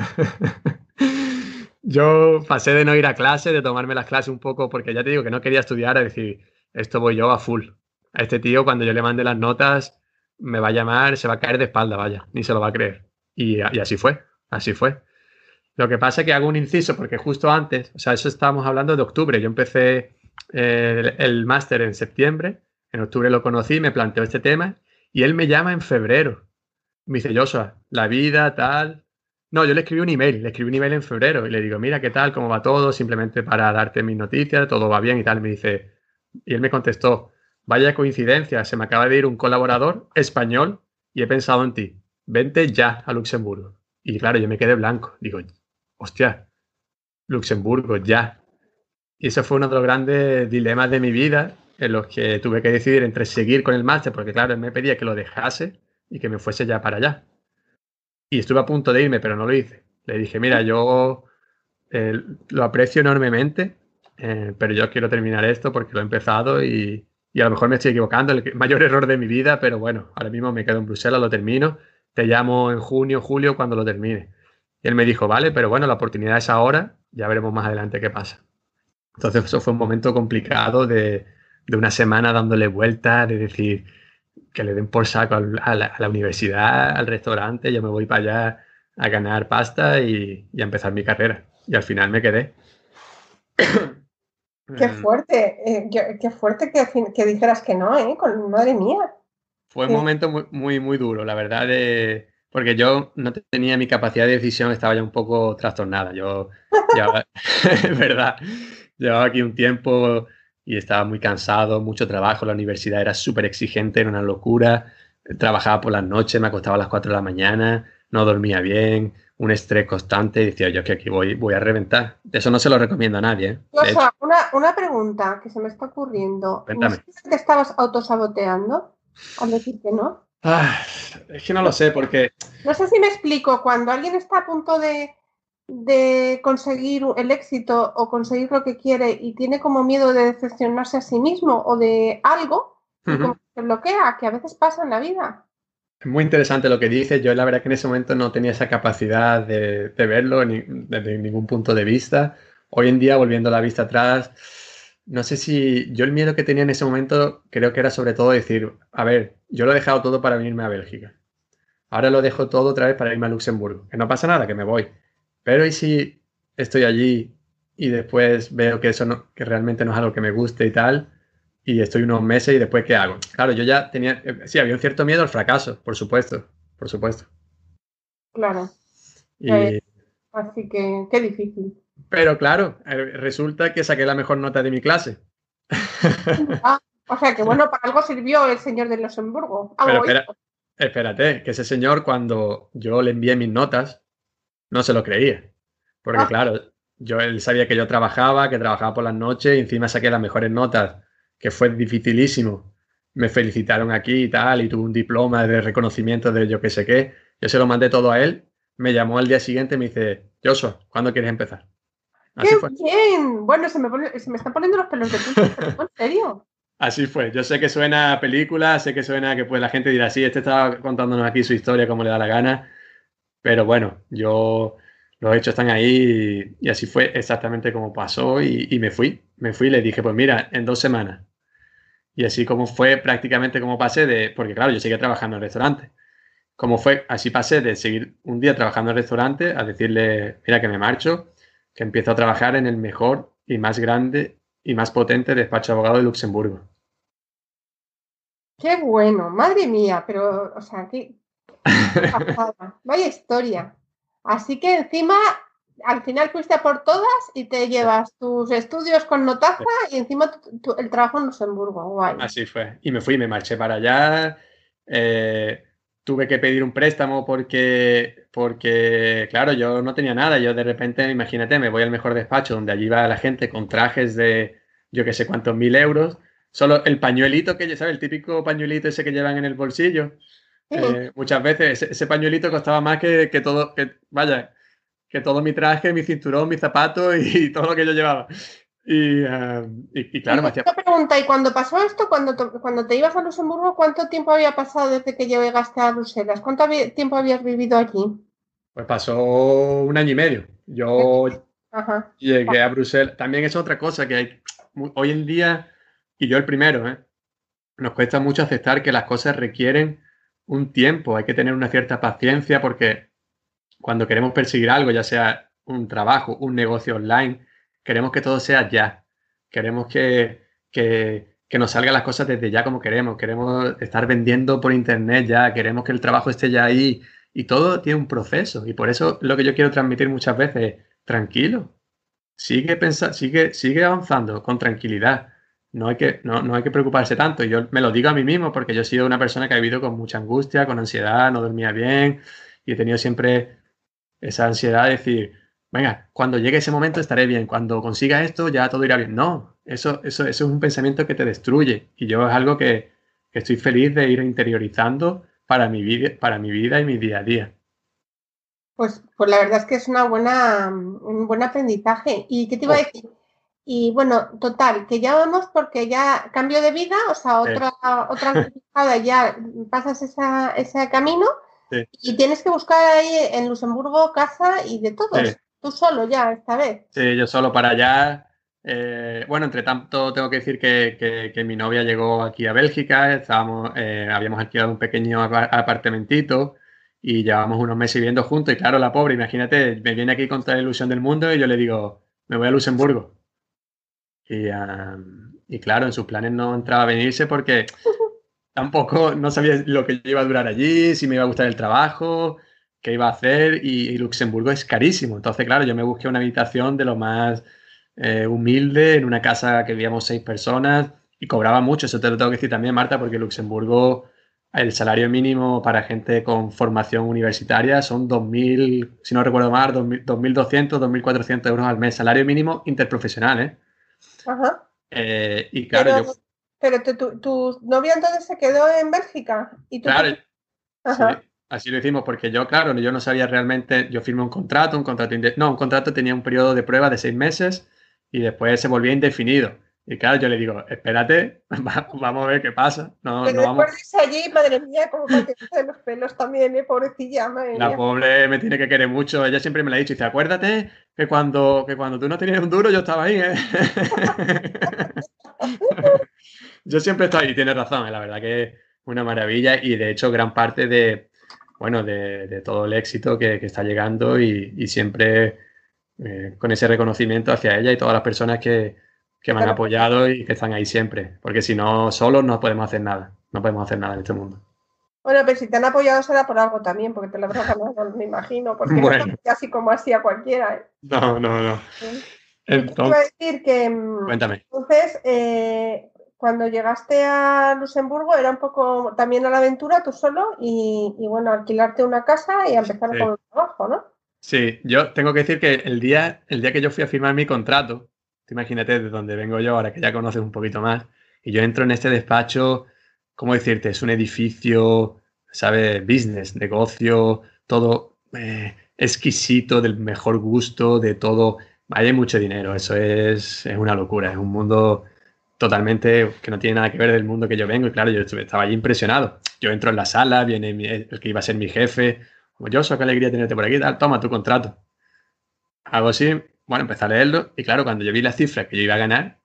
Yo pasé de no ir a clase, de tomarme las clases un poco, porque ya te digo que no quería estudiar, a decir, esto voy yo a full. A este tío, cuando yo le mande las notas, me va a llamar, se va a caer de espalda, vaya, ni se lo va a creer. Y, y así fue, así fue. Lo que pasa es que hago un inciso, porque justo antes, o sea, eso estábamos hablando de octubre, yo empecé eh, el, el máster en septiembre, en octubre lo conocí, me planteó este tema, y él me llama en febrero. Me dice, Joshua, la vida, tal. No, yo le escribí un email, le escribí un email en febrero y le digo, mira, ¿qué tal? ¿Cómo va todo? Simplemente para darte mis noticias, todo va bien y tal. Me dice, y él me contestó, vaya coincidencia, se me acaba de ir un colaborador español y he pensado en ti. Vente ya a Luxemburgo. Y claro, yo me quedé blanco. Digo, hostia, Luxemburgo, ya. Y eso fue uno de los grandes dilemas de mi vida en los que tuve que decidir entre seguir con el máster, porque claro, él me pedía que lo dejase y que me fuese ya para allá. Y estuve a punto de irme, pero no lo hice. Le dije, mira, yo eh, lo aprecio enormemente, eh, pero yo quiero terminar esto porque lo he empezado y, y a lo mejor me estoy equivocando, el mayor error de mi vida, pero bueno, ahora mismo me quedo en Bruselas, lo termino, te llamo en junio, julio, cuando lo termine. Y él me dijo, vale, pero bueno, la oportunidad es ahora, ya veremos más adelante qué pasa. Entonces eso fue un momento complicado de, de una semana dándole vueltas, de decir que le den por saco al- a la, a la universidad, al restaurante, yo me voy para allá a ganar pasta y, y a empezar mi carrera. Y al final me quedé. Qué Mm, fuerte, eh, qué, qué fuerte que, que dijeras que no, ¿eh? Con, madre mía. Fue un Eh, momento muy, muy, muy duro, la verdad, de, porque yo no tenía mi capacidad de decisión, estaba ya un poco trastornada. Yo llevaba, es verdad, llevaba aquí un tiempo y estaba muy cansado, mucho trabajo, la universidad era súper exigente, era una locura, trabajaba por las noches, me acostaba a las cuatro de la mañana, no dormía bien, un estrés constante y decía yo que aquí voy, voy a reventar. Eso no se lo recomiendo a nadie, ¿eh? o De hecho, sea, una, una pregunta que se me está ocurriendo. ¿No cuéntame. sé si te estabas autosaboteando al decir que no? Ah, es que no lo sé, porque No sé si me explico. Cuando alguien está a punto de, de conseguir el éxito o conseguir lo que quiere y tiene como miedo de decepcionarse a sí mismo o de algo y como uh-huh. que se bloquea, que a veces pasa en la vida. Es muy interesante lo que dices. Yo la verdad que en ese momento no tenía esa capacidad de, de verlo ni, desde ningún punto de vista. Hoy en día, volviendo la vista atrás, no sé si yo el miedo que tenía en ese momento creo que era sobre todo decir, a ver, yo lo he dejado todo para venirme a Bélgica. Ahora lo dejo todo otra vez para irme a Luxemburgo. Que no pasa nada, que me voy. Pero ¿y si estoy allí y después veo que eso no, que realmente no es algo que me guste y tal? Y estoy unos meses y después ¿qué hago? Claro, yo ya tenía, eh, sí, había un cierto miedo al fracaso, por supuesto, por supuesto. Claro. Eh, Y, así que qué difícil. pero claro, eh, resulta que saqué la mejor nota de mi clase. Ah, o sea que bueno, para algo sirvió el señor de Luxemburgo. Pero Algo espera, hizo. espérate, que ese señor cuando yo le envié mis notas, no se lo creía. Porque Ah, claro, yo, él sabía que yo trabajaba, que trabajaba por las noches y encima saqué las mejores notas, que fue dificilísimo. Me felicitaron aquí y tal, y tuve un diploma de reconocimiento de yo qué sé qué. Yo se lo mandé todo a él, me llamó al día siguiente y me dice, Joshua, ¿cuándo quieres empezar? ¡qué Así fue. bien! Bueno, se me, pone- se me están poniendo los pelos de punta, pero no, en serio. Así fue. Yo sé que suena a película, sé que suena que pues la gente dirá, sí, este estaba contándonos aquí su historia como le da la gana, pero bueno, yo los hechos están ahí y, y así fue exactamente como pasó y, y me fui. Me fui y le dije, pues mira, en dos semanas. Y así como fue prácticamente como pasé de, porque claro, yo seguía trabajando en el restaurante. Como fue, así pasé de seguir un día trabajando en el restaurante a decirle, mira que me marcho, que empiezo a trabajar en el mejor y más grande y más potente despacho de abogado de Luxemburgo. ¡Qué bueno! Madre mía, pero, o sea, qué, qué pasada. Vaya historia. Así que encima, al final fuiste a por todas y te llevas tus estudios con notaza y encima tu- tu- el trabajo en Luxemburgo. Guay. Así fue. Y me fui, me marché para allá. eh, tuve que pedir un préstamo porque, porque, claro, yo no tenía nada. Yo de repente, imagínate, me voy al mejor despacho donde allí va la gente con trajes de yo que sé cuántos mil euros. Solo el pañuelito que, ¿sabes? El típico pañuelito ese que llevan en el bolsillo. Sí. Eh, muchas veces ese, ese pañuelito costaba más que, que todo, que, vaya, que todo mi traje, mi cinturón, mis zapatos y, todo lo que yo llevaba. Y, eh, y, y claro, me Y hacía. una pregunta, ¿y cuando pasó esto, cuando te, cuando te ibas a Luxemburgo, cuánto tiempo había pasado desde que llegaste a Bruselas? ¿Cuánto había- tiempo habías vivido allí? Pues pasó un año y medio. Yo Ajá. llegué a Bruselas. También es otra cosa que hay mu- hoy en día, y yo el primero, ¿eh? Nos cuesta mucho aceptar que las cosas requieren un tiempo. Hay que tener una cierta paciencia porque cuando queremos perseguir algo, ya sea un trabajo, un negocio online, queremos que todo sea ya. Queremos que, que, que nos salgan las cosas desde ya como queremos. Queremos estar vendiendo por internet ya. Queremos que el trabajo esté ya ahí. Y todo tiene un proceso. Y por eso lo que yo quiero transmitir muchas veces es, tranquilo, sigue, pensa- sigue, sigue avanzando con tranquilidad. No hay que, no, no hay que preocuparse tanto. Y yo me lo digo a mí mismo porque yo he sido una persona que ha vivido con mucha angustia, con ansiedad, no dormía bien y he tenido siempre esa ansiedad de decir, venga, cuando llegue ese momento estaré bien, cuando consiga esto ya todo irá bien. No, eso, eso, eso es un pensamiento que te destruye y yo es algo que, que estoy feliz de ir interiorizando para mi vida, para mi vida y mi día a día. Pues, pues la verdad es que es una buena, un buen aprendizaje. ¿Y qué te iba a Oh, decir? Y bueno, total, que ya vamos porque ya cambio de vida, o sea, sí, otra, otra encrucijada, ya pasas esa, ese camino sí, y tienes que buscar ahí en Luxemburgo casa y de sí. todos, tú solo ya esta vez. Sí, yo solo para allá. Eh, bueno, entre tanto, tengo que decir que, que- que mi novia llegó aquí a Bélgica. Estábamos, eh, habíamos alquilado un pequeño apa- apartamentito y llevamos unos meses viviendo juntos. Y claro, la pobre, imagínate, me viene aquí con toda la ilusión del mundo y yo le digo, me voy a Luxemburgo. Y, ah, y claro, en sus planes no entraba a venirse porque tampoco no sabía lo que iba a durar allí, si me iba a gustar el trabajo, qué iba a hacer y, y Luxemburgo es carísimo. Entonces, claro, yo me busqué una habitación de lo más eh, humilde en una casa que vivíamos seis personas y cobraba mucho. Eso te lo tengo que decir también, Marta, porque Luxemburgo, el salario mínimo para gente con formación universitaria son dos mil, si no recuerdo mal, dos mil, dos mil doscientos, dos mil cuatrocientos euros al mes. Salario mínimo interprofesional, ¿eh? Ajá. Eh, y claro, Pero, yo, pero tu, tu, tu novia entonces se quedó en Bélgica y tú te... claro, sí, Ajá. así lo hicimos porque yo, claro, yo no sabía realmente, yo firmé un contrato, un contrato, inde- no, un contrato tenía un periodo de prueba de seis meses y después se volvía indefinido. Y claro, yo le digo, espérate, vamos a ver qué pasa. No, Pero no vamos. después de allí, madre mía, como para que te los pelos también, ¿eh? Pobrecilla, madre La mía. pobre me tiene que querer mucho. Ella siempre me lo ha dicho. Y dice, acuérdate que cuando, que cuando tú no tenías un duro, yo estaba ahí, ¿eh? Yo siempre estoy ahí, tienes razón. La verdad que es una maravilla. Y de hecho, gran parte de, bueno, de, de todo el éxito que, que está llegando y, y siempre eh, con ese reconocimiento hacia ella y todas las personas que, que me han Claro. apoyado y que están ahí siempre. Porque si no, solos no podemos hacer nada. No podemos hacer nada en este mundo. Bueno, pero si te han apoyado será por algo también, porque te lo habrás ganado, me imagino, porque no te Bueno, apoya así como así a cualquiera, ¿eh? no, no, no. Sí. ¿Y qué te iba a Entonces, decir? Que mm, cuéntame. entonces, eh, cuando llegaste a Luxemburgo, era un poco también a la aventura tú solo y, y bueno, alquilarte una casa y a empezar con Sí. el trabajo, ¿no? Sí, yo tengo que decir que el día, el día que yo fui a firmar mi contrato, tú imagínate de dónde vengo yo, ahora que ya conoces un poquito más, y yo entro en este despacho, ¿cómo decirte? Es un edificio, ¿sabes? Business, negocio, todo eh, exquisito, del mejor gusto, de todo. Hay mucho dinero, eso es, es una locura, es un mundo totalmente que no tiene nada que ver del mundo que yo vengo, y claro, yo estuve- estaba allí impresionado. Yo entro en la sala, viene mi- el que iba a ser mi jefe. Como yo, qué alegría tenerte por aquí, tal, toma tu contrato. Hago así, bueno, empecé a leerlo y claro, cuando yo vi las cifras que yo iba a ganar,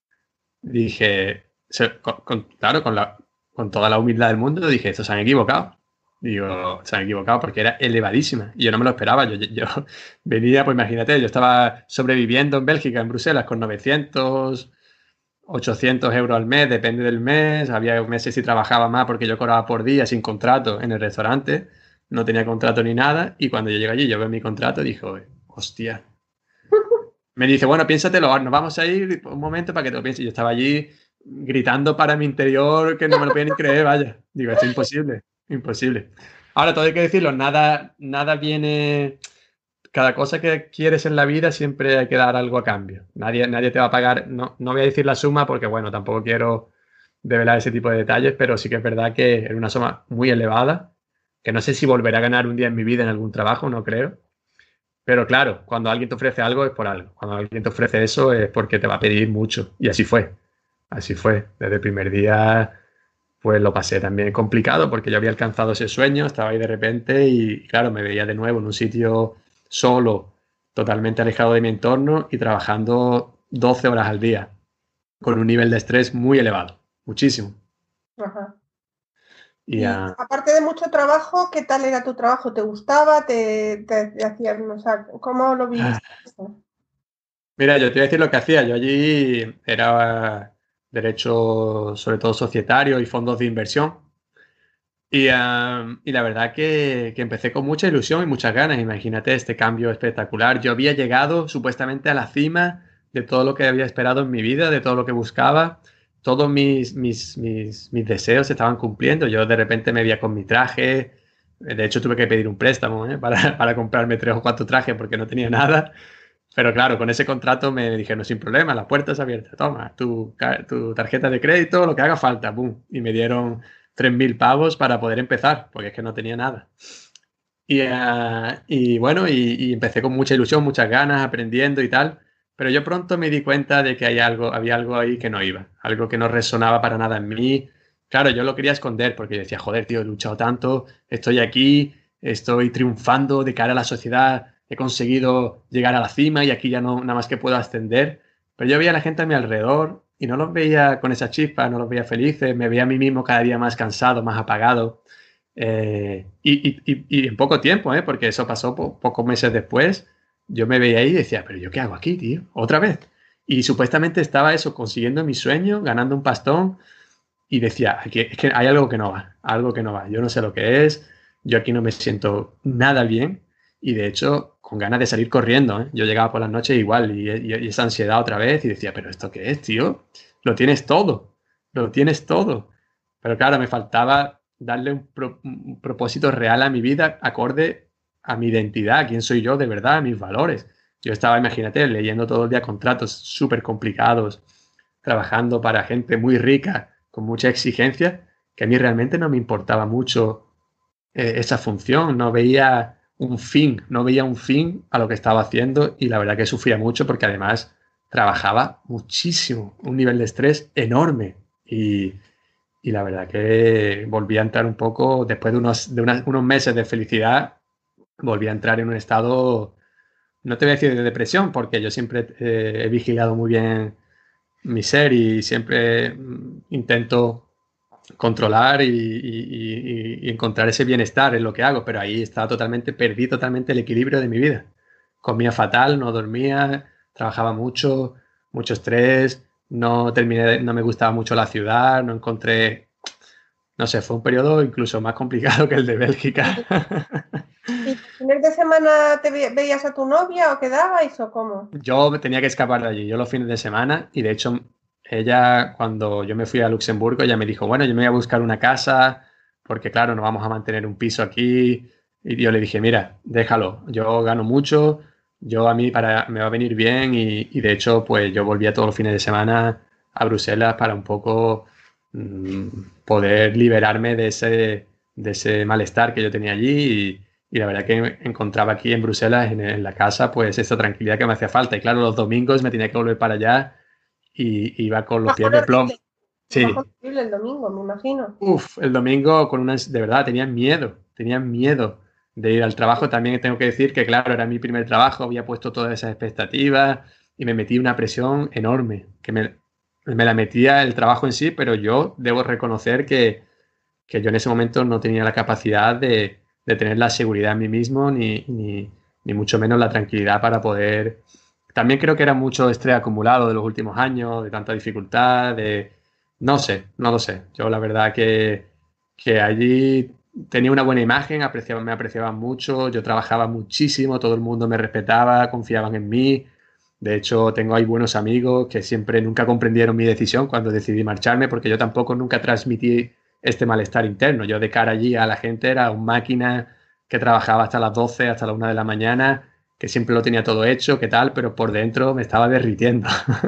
dije, se- con, con- claro, con, la, con toda la humildad del mundo, dije, estos se han equivocado. Digo, se han equivocado porque era elevadísima y yo no me lo esperaba. Yo, yo, yo venía, pues imagínate, yo estaba sobreviviendo en Bélgica, en Bruselas, con novecientos, ochocientos euros al mes, depende del mes. Había meses si trabajaba más porque yo cobraba por día sin contrato en el restaurante. No tenía contrato ni nada. Y cuando yo llego allí, yo veo mi contrato, dijo, hostia. Me dice, bueno, piénsatelo, nos vamos a ir un momento para que te lo pienses. Yo estaba allí gritando para mi interior que no me lo podía ni creer, vaya. Digo, esto es imposible, imposible. Ahora, todo hay que decirlo, nada, nada viene cada cosa que quieres en la vida siempre hay que dar algo a cambio. Nadie, nadie te va a pagar, no, no voy a decir la suma porque, bueno, tampoco quiero develar ese tipo de detalles, pero sí que es verdad que era una suma muy elevada, que no sé si volveré a ganar un día en mi vida en algún trabajo, no creo. Pero claro, cuando alguien te ofrece algo es por algo. Cuando alguien te ofrece eso es porque te va a pedir mucho. Y así fue. Así fue. Desde el primer día pues lo pasé también complicado porque yo había alcanzado ese sueño, estaba ahí de repente y claro, me veía de nuevo en un sitio solo, totalmente alejado de mi entorno y trabajando doce horas al día, con un nivel de estrés muy elevado, muchísimo. Ajá. Y Y uh, aparte de mucho trabajo, ¿qué tal era tu trabajo? ¿Te gustaba? ¿Te, te, te hacías, o sea, cómo lo viviste? mira, yo te voy a decir lo que hacía. Yo allí era derecho, sobre todo societario y fondos de inversión. Y, uh, y la verdad que, que, empecé con mucha ilusión y muchas ganas. Imagínate este cambio espectacular. Yo había llegado supuestamente a la cima de todo lo que había esperado en mi vida, de todo lo que buscaba. Todos mis, mis, mis, mis deseos se estaban cumpliendo. Yo de repente me veía con mi traje. De hecho, tuve que pedir un préstamo, ¿eh? para, para comprarme tres o cuatro trajes porque no tenía nada. Pero claro, con ese contrato me dijeron, sin problema, la puerta es abierta. Toma, tu, tu tarjeta de crédito, lo que haga falta. Boom. Y me dieron tres mil pavos para poder empezar, porque es que no tenía nada. Y, uh, y bueno, y, y, empecé con mucha ilusión, muchas ganas, aprendiendo y tal. Pero yo pronto me di cuenta de que hay algo, había algo ahí que no iba, algo que no resonaba para nada en mí. Claro, yo lo quería esconder porque yo decía, joder, tío, he luchado tanto, estoy aquí, estoy triunfando de cara a la sociedad, he conseguido llegar a la cima y aquí ya no nada más que puedo ascender. Pero yo veía a la gente a mi alrededor y no los veía con esa chispa, no los veía felices, me veía a mí mismo cada día más cansado, más apagado. Eh, y, y, y, en poco tiempo, ¿eh? Porque eso pasó po pocos meses después, yo me veía ahí y decía, pero ¿yo qué hago aquí, tío? Otra vez. Y supuestamente estaba eso, consiguiendo mi sueño, ganando un pastón, y decía, aquí, es que hay algo que no va, algo que no va, yo no sé lo que es, yo aquí no me siento nada bien, y de hecho, con ganas de salir corriendo, ¿eh? Yo llegaba por las noches igual, y, y, y esa ansiedad otra vez, y decía, pero ¿esto qué es, tío? Lo tienes todo, lo tienes todo. Pero claro, me faltaba darle un, pro, un propósito real a mi vida, acorde a mi identidad, quién soy yo de verdad, a mis valores. Yo estaba, imagínate, leyendo todo el día contratos súper complicados, trabajando para gente muy rica, con mucha exigencia, que a mí realmente no me importaba mucho eh, esa función, no veía un fin, no veía un fin a lo que estaba haciendo y la verdad que sufría mucho porque además trabajaba muchísimo, un nivel de estrés enorme. Y, y la verdad que volví a entrar un poco, después de unos, de unas, unos meses de felicidad, volví a entrar en un estado, no te voy a decir de depresión, porque yo siempre eh, he vigilado muy bien mi ser y siempre mm, intento controlar y, y, y, encontrar ese bienestar en lo que hago, pero ahí estaba totalmente, perdí totalmente el equilibrio de mi vida. Comía fatal, no dormía, trabajaba mucho, mucho estrés, no terminé, no me gustaba mucho la ciudad, no encontré, no sé, fue un periodo incluso más complicado que el de Bélgica. ¿Y los fines de semana te ve veías a tu novia o quedabais o cómo? Yo tenía que escapar de allí, yo los fines de semana, y de hecho ella, cuando yo me fui a Luxemburgo, ella me dijo, bueno, yo me voy a buscar una casa, porque claro, no vamos a mantener un piso aquí. Y yo le dije, mira, déjalo, yo gano mucho, yo a mí para, me va a venir bien, y, y de hecho, pues yo volvía todos los fines de semana a Bruselas para un poco mmm, poder liberarme de ese, de ese malestar que yo tenía allí. Y, y la verdad que encontraba aquí en Bruselas, en, en la casa, pues esa tranquilidad que me hacía falta. Y claro, los domingos me tenía que volver para allá y iba con los pies Bajón de plomo. horrible, Sí, bajón horrible el domingo, me imagino. uf, el domingo con unas, de verdad, tenía miedo, tenía miedo de ir al trabajo. También tengo que decir que, claro, era mi primer trabajo, había puesto todas esas expectativas y me metí una presión enorme, que me, me la metía el trabajo en sí, pero yo debo reconocer que, que yo en ese momento no tenía la capacidad de, de tener la seguridad en mí mismo, ni, ni, ni mucho menos la tranquilidad para poder... También creo que era mucho estrés acumulado de los últimos años, de tanta dificultad, de... No sé, no lo sé. Yo la verdad que, que allí tenía una buena imagen, apreciaban, me apreciaban mucho, yo trabajaba muchísimo, todo el mundo me respetaba, confiaban en mí. De hecho, tengo ahí buenos amigos que siempre nunca comprendieron mi decisión cuando decidí marcharme, porque yo tampoco nunca transmití este malestar interno. Yo de cara allí a la gente era un máquina que trabajaba hasta las doce, hasta la una de la mañana, que siempre lo tenía todo hecho, que tal, pero por dentro me estaba derritiendo.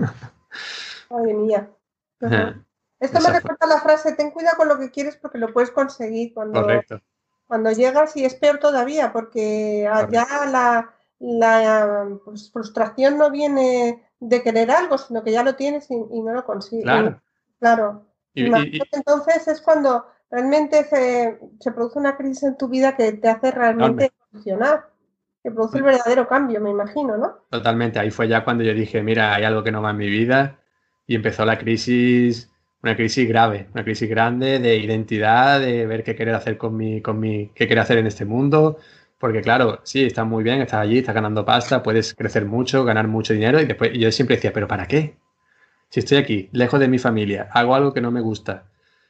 Madre mía. Ajá. Esto me Esa fue recuerda la frase, ten cuidado con lo que quieres porque lo puedes conseguir cuando, correcto, cuando llegas y es peor todavía porque allá correcto. la, la pues, frustración no viene de querer algo, sino que ya lo tienes y, y no lo consigues. Y, Claro. claro, Y, y, imagínate, y entonces es cuando realmente se, se produce una crisis en tu vida que te hace enorme. realmente evolucionar, que produce el verdadero cambio, me imagino, ¿no? Totalmente. Ahí fue ya cuando yo dije, mira, hay algo que no va en mi vida, y empezó la crisis, una crisis grave, una crisis grande de identidad, de ver qué querer hacer con mi, con mi, qué querer hacer en este mundo. Porque claro, sí, estás muy bien, estás allí, estás ganando pasta, puedes crecer mucho, ganar mucho dinero, y después y yo siempre decía, pero ¿para qué? Si estoy aquí, lejos de mi familia, hago algo que no me gusta,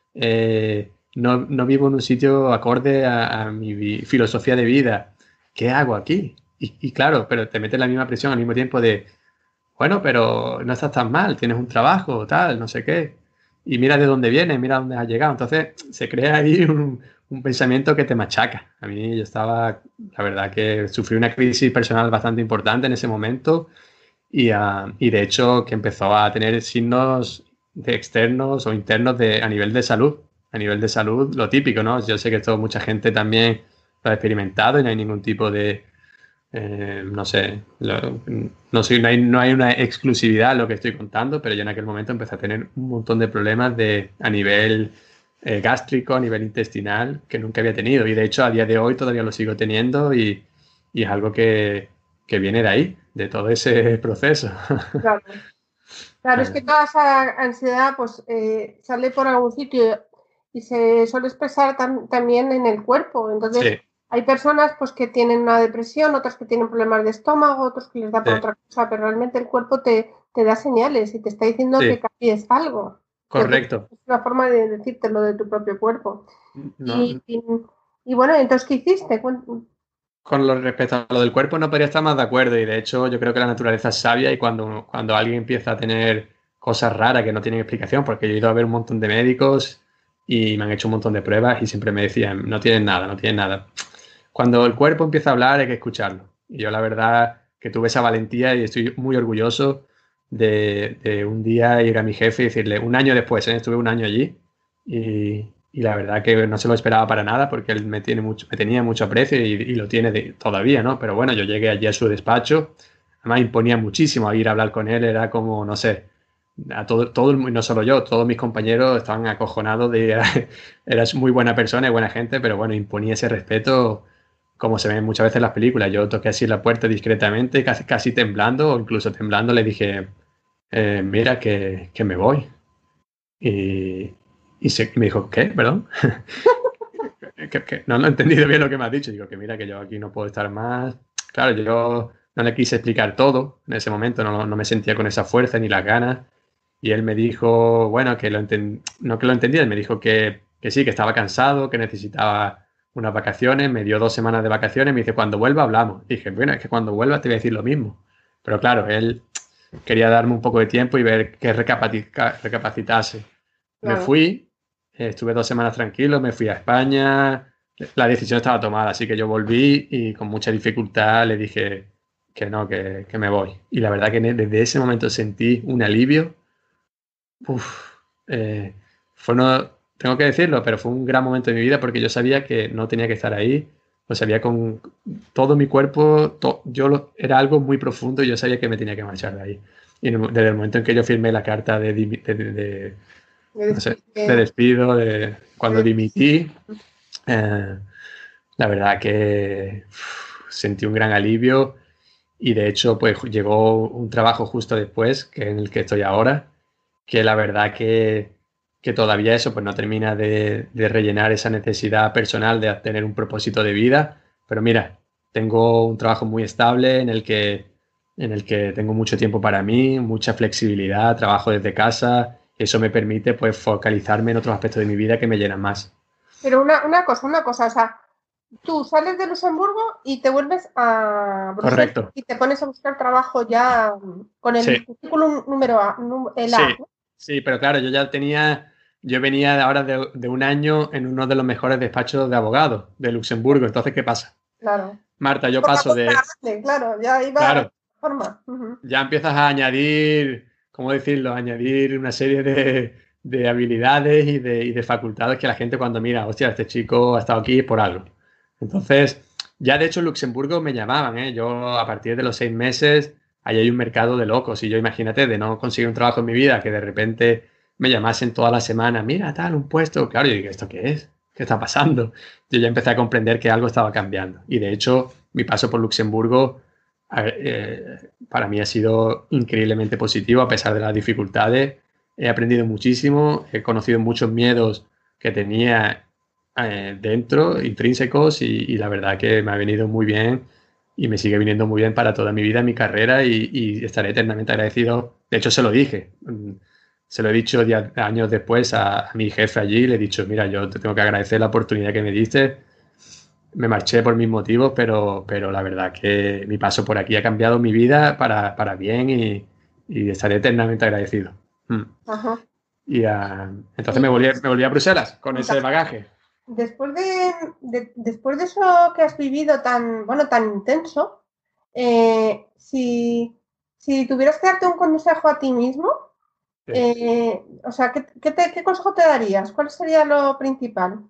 eh, no, no vivo en un sitio acorde a, a mi vi- filosofía de vida, ¿qué hago aquí? Y, y claro, pero te metes la misma presión al mismo tiempo de, bueno, pero no estás tan mal, tienes un trabajo, tal, no sé qué. Y mira de dónde vienes, mira dónde has llegado. Entonces se crea ahí un, un pensamiento que te machaca. A mí yo estaba, la verdad que sufrí una crisis personal bastante importante en ese momento, y, uh, y de hecho que empezó a tener signos de externos o internos de, a nivel de salud. A nivel de salud, lo típico, ¿no? Yo sé que esto mucha gente también lo ha experimentado y no hay ningún tipo de, eh, no sé, lo, no, sé no, hay, no hay una exclusividad en lo que estoy contando, pero yo en aquel momento empecé a tener un montón de problemas de, a nivel eh, gástrico, a nivel intestinal, que nunca había tenido. Y de hecho a día de hoy todavía lo sigo teniendo, y, y es algo que, que viene de ahí, de todo ese proceso. Claro. Claro, es que toda esa ansiedad pues eh, sale por algún sitio y se suele expresar tam también en el cuerpo. Entonces, Sí, hay personas pues que tienen una depresión, otras que tienen problemas de estómago, otros que les da por sí, otra cosa, pero realmente el cuerpo te, te da señales y te está diciendo que sí, cambies algo. Entonces, correcto. es una forma de decirte lo de tu propio cuerpo. Y, No, y, y bueno, entonces, ¿qué hiciste? Cuen- con lo respecto a lo del cuerpo no podría estar más de acuerdo, y de hecho yo creo que la naturaleza es sabia, y cuando, cuando alguien empieza a tener cosas raras que no tienen explicación, porque yo he ido a ver un montón de médicos y me han hecho un montón de pruebas y siempre me decían, no tienen nada, no tienen nada. Cuando el cuerpo empieza a hablar hay que escucharlo. Y yo la verdad que tuve esa valentía y estoy muy orgulloso de, de un día ir a mi jefe y decirle, un año después, ¿eh? Estuve un año allí, y, y la verdad que no se lo esperaba para nada, porque él me, tiene mucho, me tenía mucho aprecio, y, y lo tiene de, todavía, ¿no? Pero bueno, yo llegué allí a su despacho, además imponía muchísimo a ir a hablar con él, era como, no sé, a todo, todo el, no solo yo, todos mis compañeros estaban acojonados de, era, era muy buena persona y buena gente, pero bueno, imponía ese respeto como se ve muchas veces en las películas. Yo toqué así la puerta discretamente, casi, casi temblando, o incluso temblando, le dije, eh, mira que, que me voy. Y, y se, me dijo, ¿qué? ¿Perdón? que, que no, no he entendido bien lo que me has dicho. Digo, que mira, que yo aquí no puedo estar más. Claro, yo no le quise explicar todo en ese momento, no, no me sentía con esa fuerza ni las ganas. Y él me dijo, bueno, que lo enten... no que lo entendía, él me dijo que, que sí, que estaba cansado, que necesitaba unas vacaciones, me dio dos semanas de vacaciones, me dice, cuando vuelva hablamos. Dije, bueno, es que cuando vuelva te voy a decir lo mismo. Pero claro, él quería darme un poco de tiempo y ver que recapacitase. Me Claro. fui, eh, estuve dos semanas tranquilo, me fui a España, la decisión estaba tomada, así que yo volví y con mucha dificultad le dije que no, que, que me voy. Y la verdad que desde ese momento sentí un alivio. Uf, eh, fue no, tengo que decirlo, pero fue un gran momento de mi vida porque yo sabía que no tenía que estar ahí, lo sabía con todo mi cuerpo, to, yo lo, era algo muy profundo y yo sabía que me tenía que marchar de ahí. Y desde el momento en que yo firmé la carta de, de, de, de Me no sé, de despide- despido, de cuando me dimití, eh, la verdad que uf, sentí un gran alivio y de hecho pues llegó un trabajo justo después, que en el que estoy ahora, que la verdad que, que todavía eso pues no termina de, de rellenar esa necesidad personal de tener un propósito de vida, pero mira, tengo un trabajo muy estable en el que, en el que tengo mucho tiempo para mí, mucha flexibilidad, trabajo desde casa, y eso me permite pues focalizarme en otros aspectos de mi vida que me llenan más. Pero una, una cosa, una cosa, o sea, tú sales de Luxemburgo y te vuelves a Bruselas Correcto. y te pones a buscar trabajo ya con Sí, el currículum número A, el sí, A, ¿no? sí, pero claro, yo ya tenía, yo venía de ahora de, de un año en uno de los mejores despachos de abogados de Luxemburgo. Entonces, ¿qué pasa? Claro. Marta, yo Poca paso cosa de, grande, claro, ya iba de claro, forma. Uh-huh. ya empiezas a añadir, ¿cómo decirlo? Añadir una serie de, de habilidades y de, y de facultades que la gente cuando mira, hostia, este chico ha estado aquí por algo. Entonces, ya de hecho en Luxemburgo me llamaban, ¿eh? Yo a partir de los seis meses, ahí hay un mercado de locos y yo imagínate de no conseguir un trabajo en mi vida, que de repente me llamasen toda la semana, mira, tal, un puesto. Claro, yo digo, ¿esto qué es? ¿Qué está pasando? Yo ya empecé a comprender que algo estaba cambiando. Y de hecho, mi paso por Luxemburgo a ver, eh, para mí ha sido increíblemente positivo a pesar de las dificultades. He aprendido muchísimo, he conocido muchos miedos que tenía eh, dentro, intrínsecos, y, y, la verdad que me ha venido muy bien y me sigue viniendo muy bien para toda mi vida, mi carrera, y, y estaré eternamente agradecido. De hecho, se lo dije. Se lo he dicho ya años después a, a mi jefe allí, le he dicho, mira, yo te tengo que agradecer la oportunidad que me diste. Me marché por mis motivos, pero, pero la verdad que mi paso por aquí ha cambiado mi vida para, para bien y, y estaré eternamente agradecido. Mm. Ajá. Y uh, entonces Y me volví, me volví a Bruselas con ese bagaje. después de, de, después de eso que has vivido tan, bueno, tan intenso, eh, si, si tuvieras que darte un consejo a ti mismo, Sí. eh, o sea, ¿qué, qué, te, ¿qué consejo te darías? ¿Cuál sería lo principal?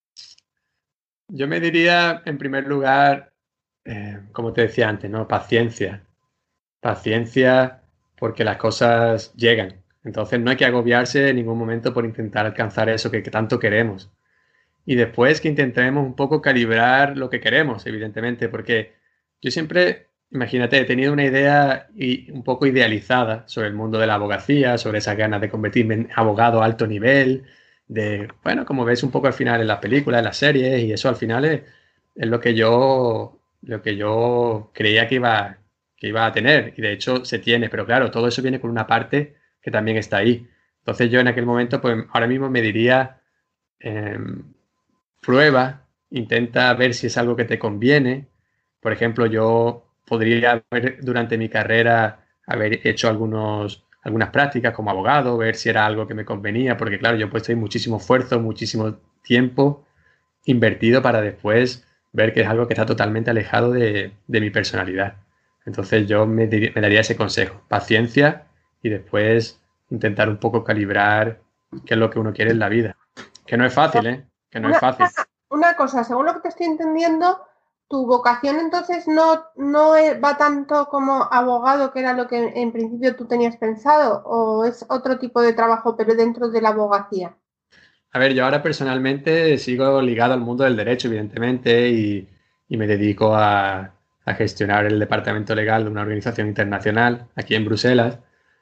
Yo me diría, en primer lugar, eh, como te decía antes, ¿no? Paciencia. Paciencia porque las cosas llegan. Entonces no hay que agobiarse en ningún momento por intentar alcanzar eso que, que tanto queremos. Y después que intentemos un poco calibrar lo que queremos, evidentemente, porque yo siempre, imagínate, he tenido una idea y un poco idealizada sobre el mundo de la abogacía, sobre esas ganas de convertirme en abogado a alto nivel, de, bueno, como ves un poco al final en las películas, en las series, y eso al final es, es lo que yo, lo que yo creía que iba, que iba a tener, y de hecho se tiene, pero claro, todo eso viene con una parte que también está ahí. Entonces yo en aquel momento, pues ahora mismo me diría... Eh, prueba, intenta ver si es algo que te conviene. Por ejemplo, yo podría haber durante mi carrera haber hecho algunos, algunas prácticas como abogado, ver si era algo que me convenía, porque claro, yo he puesto ahí muchísimo esfuerzo, muchísimo tiempo invertido para después ver que es algo que está totalmente alejado de, de mi personalidad. Entonces yo me, me daría ese consejo, paciencia y después intentar un poco calibrar qué es lo que uno quiere en la vida. Que no es fácil, ¿eh? Que no es Una, fácil. una cosa, según lo que te estoy entendiendo, tu vocación entonces no, no va tanto como abogado, que era lo que en principio tú tenías pensado, o es otro tipo de trabajo, pero dentro de la abogacía. A ver, yo ahora personalmente sigo ligado al mundo del derecho, evidentemente, y, y me dedico a, a gestionar el departamento legal de una organización internacional aquí en Bruselas.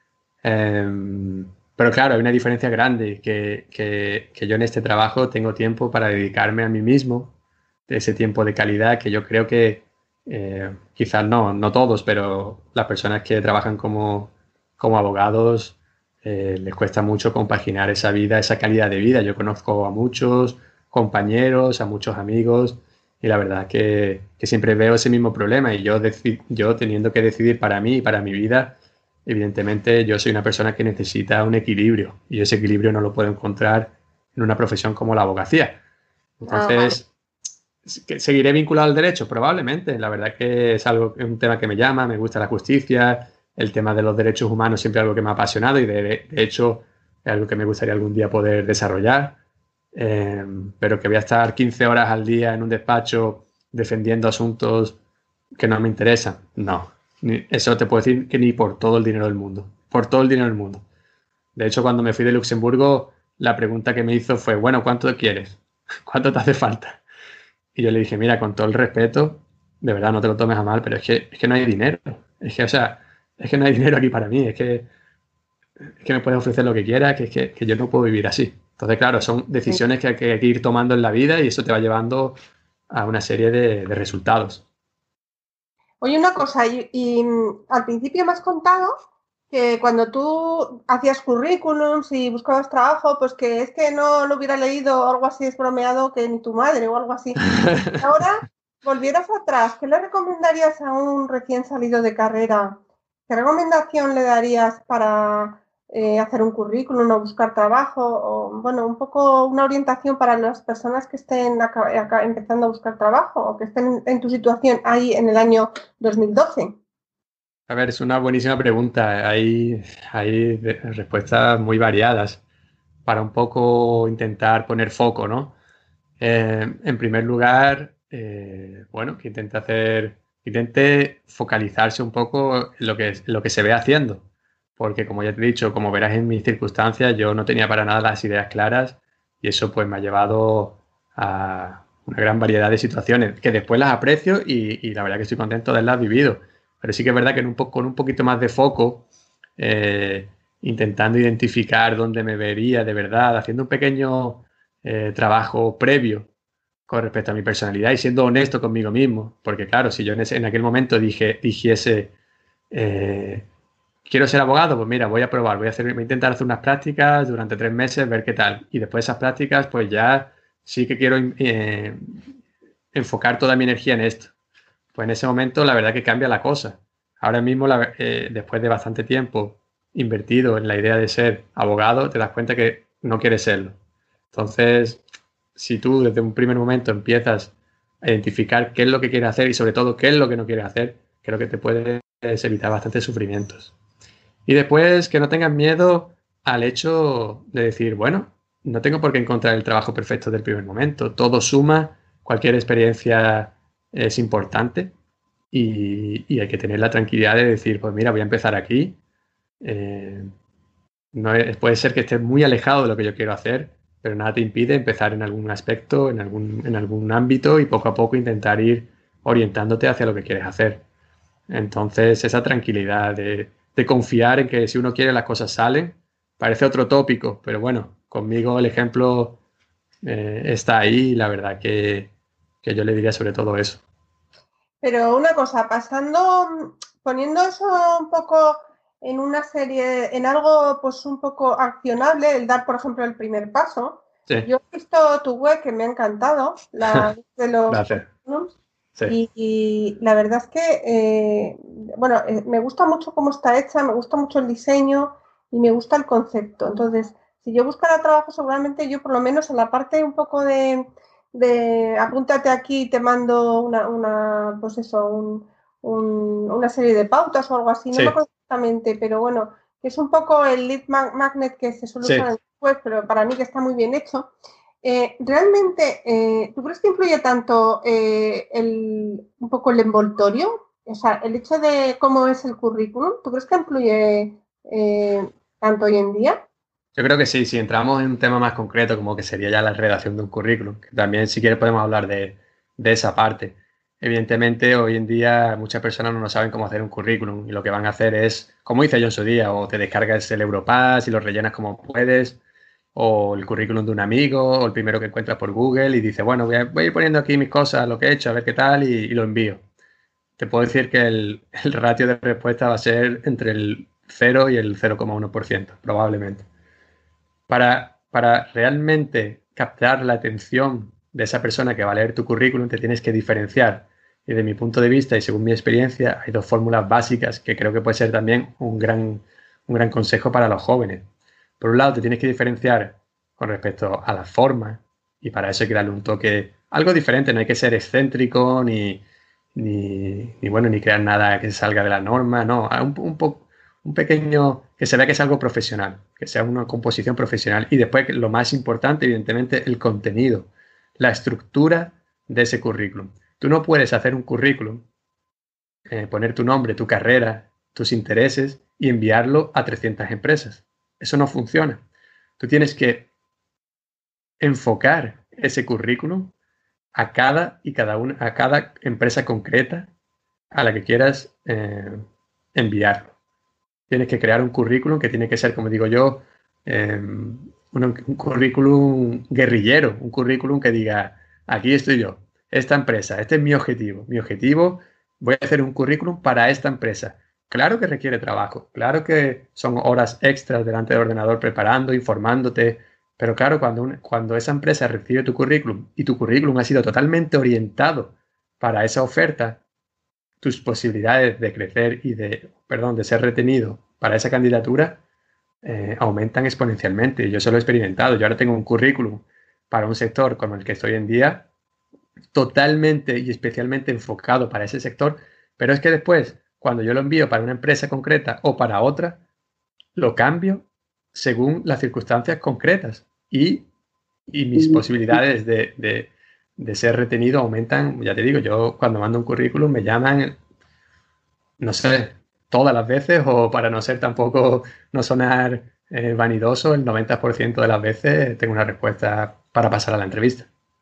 Eh, pero claro, hay una diferencia grande, que, que, que yo en este trabajo tengo tiempo para dedicarme a mí mismo, ese tiempo de calidad que yo creo que eh, quizás no, no todos, pero las personas que trabajan como, como abogados eh, les cuesta mucho compaginar esa vida, esa calidad de vida. Yo conozco a muchos compañeros, a muchos amigos y la verdad que, que siempre veo ese mismo problema y yo, yo teniendo que decidir para mí y para mi vida. Evidentemente, yo soy una persona que necesita un equilibrio y ese equilibrio no lo puedo encontrar en una profesión como la abogacía. Ah, vale. Entonces, ¿seguiré vinculado al derecho? Probablemente. La verdad que es algo, es un tema que me llama, me gusta la justicia, el tema de los derechos humanos siempre es algo que me ha apasionado y de, de hecho es algo que me gustaría algún día poder desarrollar. Eh, pero que voy a estar quince horas al día en un despacho defendiendo asuntos que no me interesan. No, eso te puedo decir que ni por todo el dinero del mundo. Por todo el dinero del mundo. De hecho, cuando me fui de Luxemburgo, la pregunta que me hizo fue, bueno, ¿cuánto quieres? ¿Cuánto te hace falta? Y yo le dije, mira, con todo el respeto, de verdad, no te lo tomes a mal, pero es que, es que no hay dinero. Es que, o sea, es que no hay dinero aquí para mí. Es que, es que me puedes ofrecer lo que quieras, que es que, que yo no puedo vivir así. Entonces, claro, son decisiones que hay que, hay que ir tomando en la vida y eso te va llevando a una serie de, de resultados. Oye, una cosa, y, y mm, al principio me has contado que cuando tú hacías currículums y buscabas trabajo, pues que es que no lo hubiera leído o algo así, es bromeado que ni tu madre o algo así. Ahora, volvieras atrás, ¿qué le recomendarías a un recién salido de carrera? ¿Qué recomendación le darías para eh, hacer un currículum o buscar trabajo? O, bueno, un poco una orientación para las personas que estén acá, acá empezando a buscar trabajo o que estén en tu situación ahí en el año dos mil doce. A ver, es una buenísima pregunta. Hay, hay respuestas muy variadas para un poco intentar poner foco, ¿no? Eh, en primer lugar, eh, bueno, que intente hacer, intente focalizarse un poco en lo que, en lo que se ve haciendo. Porque como ya te he dicho, como verás en mis circunstancias, yo no tenía para nada las ideas claras y eso pues me ha llevado a una gran variedad de situaciones que después las aprecio y, y la verdad que estoy contento de haberlas vivido. Pero sí que es verdad que en un po con un poquito más de foco, eh, intentando identificar dónde me vería de verdad, haciendo un pequeño eh, trabajo previo con respecto a mi personalidad y siendo honesto conmigo mismo. Porque claro, si yo en, ese, en aquel momento dije, dijese, eh, quiero ser abogado, pues mira, voy a probar, voy a, hacer, voy a intentar hacer unas prácticas durante tres meses, ver qué tal. Y después de esas prácticas, pues ya sí que quiero eh, enfocar toda mi energía en esto. Pues en ese momento la verdad que cambia la cosa. Ahora mismo, la, eh, después de bastante tiempo invertido en la idea de ser abogado, te das cuenta que no quieres serlo. Entonces, si tú desde un primer momento empiezas a identificar qué es lo que quieres hacer y sobre todo qué es lo que no quieres hacer, creo que te puedes evitar bastantes sufrimientos. Y después que no tengas miedo al hecho de decir, bueno, no tengo por qué encontrar el trabajo perfecto del primer momento. Todo suma, cualquier experiencia es importante y, y hay que tener la tranquilidad de decir, pues mira, voy a empezar aquí. Eh, no es, puede ser que estés muy alejado de lo que yo quiero hacer, pero nada te impide empezar en algún aspecto, en algún, en algún ámbito y poco a poco intentar ir orientándote hacia lo que quieres hacer. Entonces, esa tranquilidad de, de confiar en que si uno quiere las cosas salen, parece otro tópico, pero bueno, conmigo el ejemplo eh, está ahí y la verdad que, que yo le diría sobre todo eso. Pero una cosa, pasando, poniendo eso un poco en una serie, en algo pues un poco accionable, el dar, por ejemplo, el primer paso. Sí. Yo he visto tu web que me ha encantado, la de los currículums, sí. y, y la verdad es que, eh, bueno, eh, me gusta mucho cómo está hecha, me gusta mucho el diseño y me gusta el concepto. Entonces, si yo buscara trabajo, seguramente yo por lo menos en la parte un poco de de apúntate aquí, te mando una, una pues eso, un, un, una serie de pautas o algo así, no Sí. me acuerdo exactamente, pero bueno, que es un poco el lead magnet que se suele Sí. usar en web, pero para mí que está muy bien hecho. eh, realmente, eh, ¿tú crees que influye tanto eh, el, un poco el envoltorio? O sea, el hecho de cómo es el currículum, ¿tú crees que influye eh, tanto hoy en día? Yo creo que sí, si entramos en un tema más concreto, como que sería ya la redacción de un currículum, que también si quieres podemos hablar de, de esa parte. Evidentemente, hoy en día muchas personas no saben cómo hacer un currículum y lo que van a hacer es, como hice yo en su día, o te descargas el Europass y lo rellenas como puedes, o el currículum de un amigo, o el primero que encuentras por Google y dices, bueno, voy a, voy a ir poniendo aquí mis cosas, lo que he hecho, a ver qué tal y, y lo envío. Te puedo decir que el, el ratio de respuesta va a ser entre el cero y el cero coma uno por ciento, probablemente. Para, para realmente captar la atención de esa persona que va a leer tu currículum, te tienes que diferenciar. Y de mi punto de vista y según mi experiencia, hay dos fórmulas básicas que creo que puede ser también un gran, un gran consejo para los jóvenes. Por un lado, te tienes que diferenciar con respecto a la forma y para eso hay que darle un toque algo diferente. No hay que ser excéntrico ni, ni, ni bueno, ni crear nada que salga de la norma. No, un, un poco un pequeño, que se vea que es algo profesional, que sea una composición profesional. Y después, lo más importante, evidentemente, el contenido, la estructura de ese currículum. Tú no puedes hacer un currículum, eh, poner tu nombre, tu carrera, tus intereses y enviarlo a trescientas empresas. Eso no funciona. Tú tienes que enfocar ese currículum a cada y cada una, a cada empresa concreta a la que quieras eh, enviarlo. Tienes que crear un currículum que tiene que ser, como digo yo, eh, un, un currículum guerrillero, un currículum que diga, aquí estoy yo, esta empresa, este es mi objetivo. Mi objetivo, voy a hacer un currículum para esta empresa. Claro que requiere trabajo, claro que son horas extras delante del ordenador preparando, informándote, pero claro, cuando, un, cuando esa empresa recibe tu currículum y tu currículum ha sido totalmente orientado para esa oferta, tus posibilidades de crecer y de, perdón, de ser retenido para esa candidatura eh, aumentan exponencialmente. Yo eso lo he experimentado. Yo ahora tengo un currículum para un sector como el que estoy en día, totalmente y especialmente enfocado para ese sector, pero es que después, cuando yo lo envío para una empresa concreta o para otra, lo cambio según las circunstancias concretas y, y mis posibilidades de, de, de ser retenido aumentan. Ya te digo, yo cuando mando un currículum me llaman, no sé, todas las veces, o para no ser tampoco, no sonar eh, vanidoso, el noventa por ciento de las veces tengo una respuesta para pasar a la entrevista.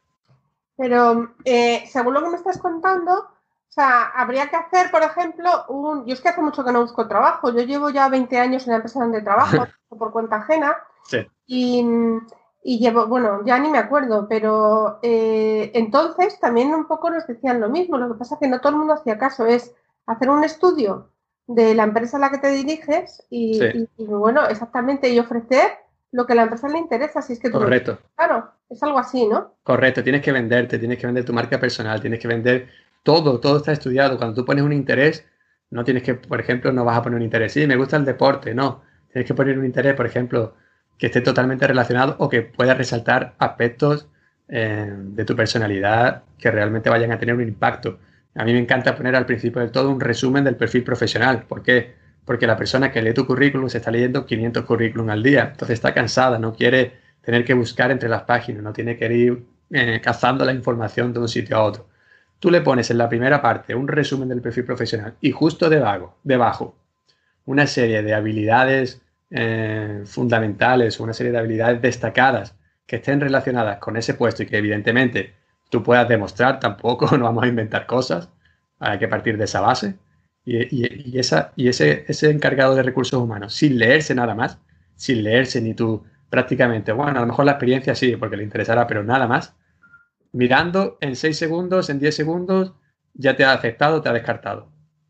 Pero eh, según lo que me estás contando, o sea, habría que hacer, por ejemplo, un... Yo es que hace mucho que no busco trabajo. Yo llevo ya veinte años en la empresa donde trabajo, por cuenta ajena. Sí. Y, y llevo, bueno, ya ni me acuerdo, pero eh, entonces también un poco nos decían lo mismo. Lo que pasa es que no todo el mundo hacía caso. Es hacer un estudio de la empresa a la que te diriges y, Sí. y, y bueno, exactamente, y ofrecer lo que a la empresa le interesa. Si es que tú Correcto. Lo... Claro, es algo así, ¿no? Correcto, tienes que venderte, tienes que vender tu marca personal, tienes que vender todo, todo está estudiado. Cuando tú pones un interés, no tienes que, por ejemplo, no vas a poner un interés, sí, me gusta el deporte, no. Tienes que poner un interés, por ejemplo, que esté totalmente relacionado o que pueda resaltar aspectos eh, de tu personalidad que realmente vayan a tener un impacto. A mí me encanta poner al principio del todo un resumen del perfil profesional. ¿Por qué? Porque la persona que lee tu currículum se está leyendo quinientos currículum al día, entonces está cansada, no quiere tener que buscar entre las páginas, no tiene que ir eh, cazando la información de un sitio a otro. Tú le pones en la primera parte un resumen del perfil profesional y justo debajo, debajo una serie de habilidades eh, fundamentales o una serie de habilidades destacadas que estén relacionadas con ese puesto y que evidentemente tú puedas demostrar, tampoco no vamos a inventar cosas, hay que partir de esa base. Y, y, y, esa, y ese, ese encargado de recursos humanos, sin leerse nada más, sin leerse ni tú prácticamente, bueno, a lo mejor la experiencia sí, porque le interesará, pero nada más, mirando en seis segundos, en diez segundos, ya te ha aceptado, te ha descartado.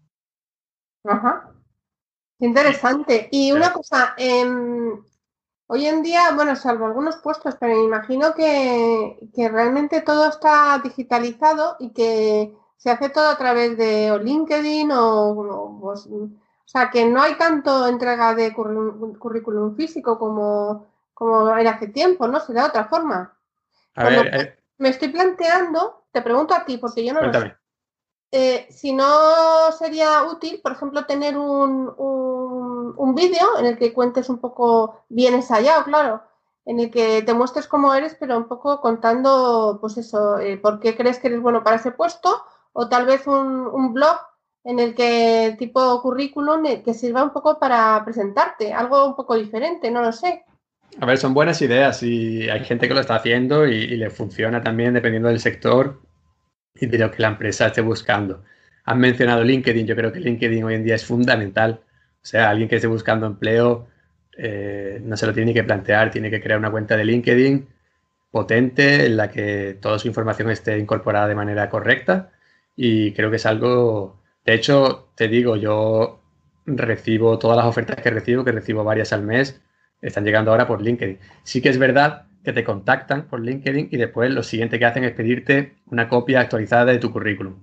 Ajá. Interesante. Y una cosa, eh, hoy en día, bueno, salvo algunos puestos, pero me imagino que, que realmente todo está digitalizado y que se hace todo a través de o LinkedIn o, o, pues, o sea, que no hay tanto entrega de currículum, currículum físico como, como era hace tiempo, ¿no? Será de otra forma. A Con lo ver, cual, eh, me estoy planteando, te pregunto a ti, porque yo no lo sé. cuéntame. Eh, si no sería útil, por ejemplo, tener un, un, un vídeo en el que cuentes un poco bien ensayado, claro, en el que te muestres cómo eres, pero un poco contando, pues eso, eh, por qué crees que eres bueno para ese puesto, o tal vez un, un blog en el que tipo currículum eh, que sirva un poco para presentarte, algo un poco diferente, no lo sé. A ver, son buenas ideas y hay gente que lo está haciendo y, y le funciona también dependiendo del sector y de lo que la empresa esté buscando. Han mencionado LinkedIn, yo creo que LinkedIn hoy en día es fundamental. O sea, alguien que esté buscando empleo eh, no se lo tiene que plantear, tiene que crear una cuenta de LinkedIn potente en la que toda su información esté incorporada de manera correcta y creo que es algo, de hecho, te digo, yo recibo todas las ofertas que recibo, que recibo varias al mes, están llegando ahora por LinkedIn. Sí que es verdad que te contactan por LinkedIn y después lo siguiente que hacen es pedirte una copia actualizada de tu currículum.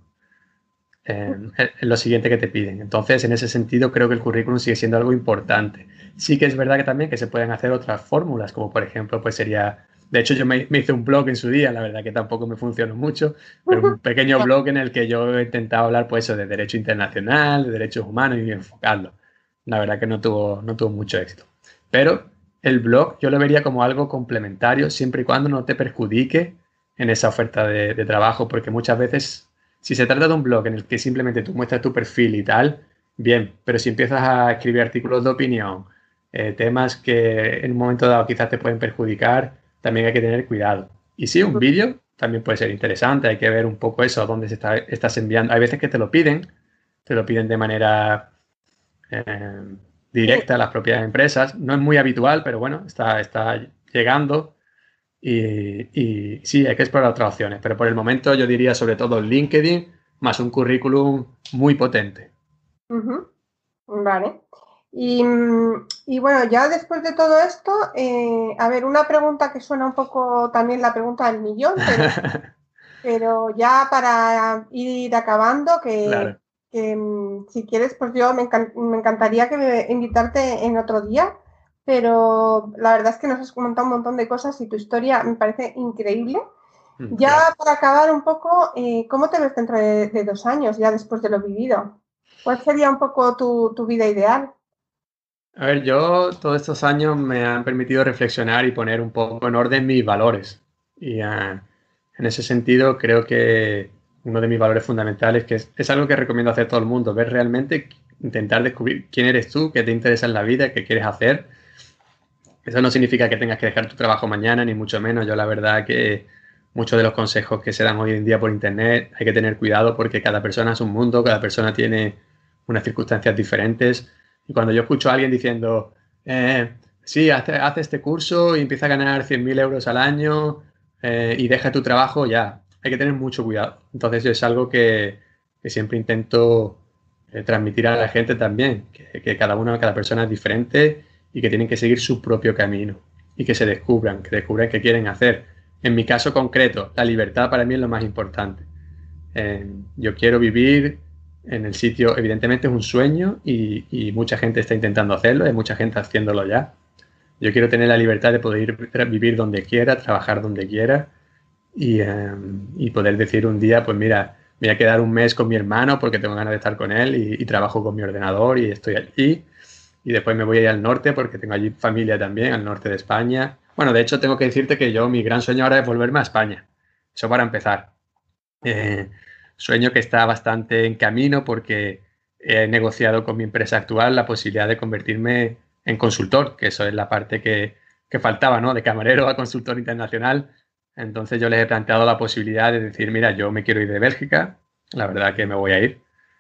Eh, es lo siguiente que te piden. Entonces, en ese sentido, creo que el currículum sigue siendo algo importante. Sí que es verdad que también que se pueden hacer otras fórmulas, como por ejemplo, pues sería, de hecho yo me, me hice un blog en su día, la verdad que tampoco me funcionó mucho, pero un pequeño blog en el que yo he intentado hablar pues eso de derecho internacional, de derechos humanos y enfocarlo. La verdad que no tuvo, no tuvo mucho éxito. Pero el blog yo lo vería como algo complementario siempre y cuando no te perjudique en esa oferta de, de trabajo, porque muchas veces si se trata de un blog en el que simplemente tú muestras tu perfil y tal, bien, pero si empiezas a escribir artículos de opinión, eh, temas que en un momento dado quizás te pueden perjudicar, también hay que tener cuidado. Y sí, un vídeo también puede ser interesante, hay que ver un poco eso, a dónde se está, estás enviando. Hay veces que te lo piden, te lo piden de manera eh, Sí. directa a las propias empresas. No es muy habitual, pero bueno, está, está llegando. Y, y, sí, hay que explorar otras opciones, pero por el momento yo diría sobre todo LinkedIn más un currículum muy potente. Uh-huh. Vale. Y, y, bueno, ya después de todo esto, eh, a ver, una pregunta que suena un poco también la pregunta del millón, pero, pero ya para ir acabando, que, Claro. que mm, si quieres, pues yo me, encan- me encantaría que me- invitarte en otro día, pero la verdad es que nos has comentado un montón de cosas y tu historia me parece increíble. Ya Gracias. para acabar un poco, eh, ¿cómo te ves dentro de, de dos años, ya después de lo vivido? ¿Cuál sería un poco tu, tu vida ideal? A ver, yo todos estos años me han permitido reflexionar y poner un poco en orden mis valores. Y uh, en ese sentido creo que uno de mis valores fundamentales, que es, es algo que recomiendo hacer a todo el mundo, ver realmente, intentar descubrir quién eres tú, qué te interesa en la vida, qué quieres hacer. Eso no significa que tengas que dejar tu trabajo mañana, ni mucho menos. Yo la verdad que muchos de los consejos que se dan hoy en día por internet hay que tener cuidado porque cada persona es un mundo, cada persona tiene unas circunstancias diferentes. Y cuando yo escucho a alguien diciendo, eh, sí, haz, haz, este curso y empieza a ganar cien mil euros al año eh, y deja tu trabajo, ya, hay que tener mucho cuidado. Entonces yo es algo que, que siempre intento eh, transmitir a la gente también, que, que cada uno, cada persona es diferente y que tienen que seguir su propio camino y que se descubran, que descubran qué quieren hacer. En mi caso concreto, la libertad para mí es lo más importante. Eh, yo quiero vivir en el sitio, evidentemente es un sueño y, y mucha gente está intentando hacerlo, hay mucha gente haciéndolo ya. Yo quiero tener la libertad de poder ir, vivir donde quiera, trabajar donde quiera y, eh, y poder decir un día, pues mira, me voy a quedar un mes con mi hermano porque tengo ganas de estar con él y, y trabajo con mi ordenador y estoy allí y después me voy a ir al norte porque tengo allí familia también, al norte de España. Bueno, de hecho tengo que decirte que yo, mi gran sueño ahora es volverme a España. Eso para empezar. Eh, sueño que está bastante en camino porque he negociado con mi empresa actual la posibilidad de convertirme en consultor, que eso es la parte que, que faltaba, ¿no? De camarero a consultor internacional. Entonces yo les he planteado la posibilidad de decir, mira, yo me quiero ir de Bélgica, la verdad que me voy a ir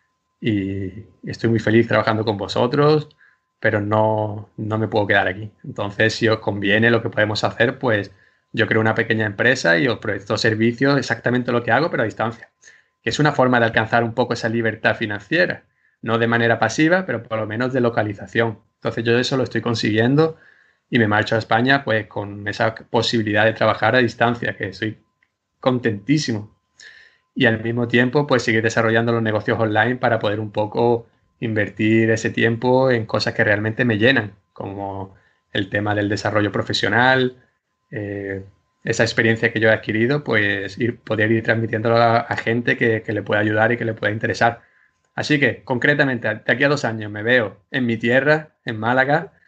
y estoy muy feliz trabajando con vosotros, pero no, no me puedo quedar aquí. Entonces, si os conviene lo que podemos hacer, pues yo creo una pequeña empresa y os presto servicios exactamente lo que hago, pero a distancia. Que es una forma de alcanzar un poco esa libertad financiera, no de manera pasiva, pero por lo menos de localización. Entonces, yo eso lo estoy consiguiendo y me marcho a España pues con esa posibilidad de trabajar a distancia, que estoy contentísimo y al mismo tiempo pues seguir desarrollando los negocios online para poder un poco invertir ese tiempo en cosas que realmente me llenan, como el tema del desarrollo profesional, eh, esa experiencia que yo he adquirido, pues ir, poder ir transmitiéndolo a, a gente que, que le pueda ayudar y que le pueda interesar. Así que, concretamente, de aquí a dos años me veo en mi tierra, en Málaga,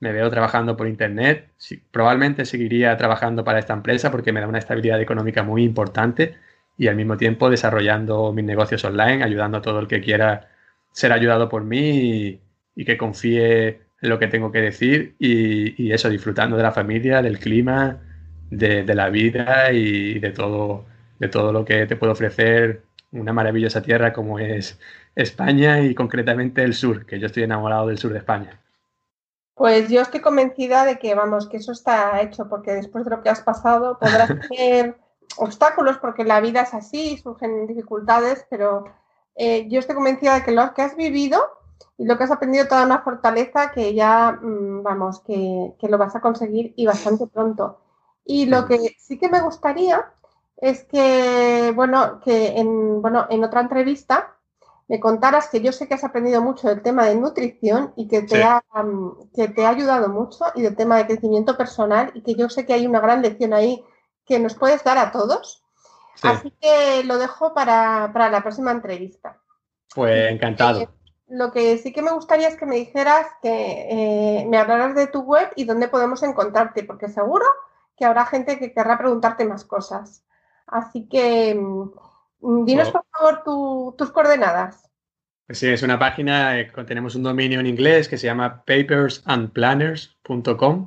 me veo trabajando por internet. Sí, probablemente seguiría trabajando para esta empresa porque me da una estabilidad económica muy importante y al mismo tiempo desarrollando mis negocios online, ayudando a todo el que quiera ser ayudado por mí y, y que confíe en lo que tengo que decir y, y eso, disfrutando de la familia, del clima, de, de la vida y de todo, de todo lo que te puede ofrecer una maravillosa tierra como es España y concretamente el sur, que yo estoy enamorado del sur de España. Pues yo estoy convencida de que, vamos, que eso está hecho, porque después de lo que has pasado podrás tener obstáculos, porque la vida es así, surgen dificultades, pero eh, yo estoy convencida de que lo que has vivido y lo que has aprendido, toda una fortaleza que ya, mmm, vamos, que, que lo vas a conseguir y bastante pronto. Y lo que sí que me gustaría es que, bueno, que en, bueno, en otra entrevista me contaras, que yo sé que has aprendido mucho del tema de nutrición y que te, sí. ha, um, que te ha ayudado mucho, y del tema de crecimiento personal, y que yo sé que hay una gran lección ahí que nos puedes dar a todos. Sí. Así que lo dejo para, para la próxima entrevista. Pues encantado. Eh, lo que sí que me gustaría es que me dijeras, que eh, me hablaras de tu web y dónde podemos encontrarte, porque seguro que habrá gente que querrá preguntarte más cosas. Así que dinos, por favor, tu, tus coordenadas. Sí, es una página, eh, tenemos un dominio en inglés que se llama papers and planners punto com.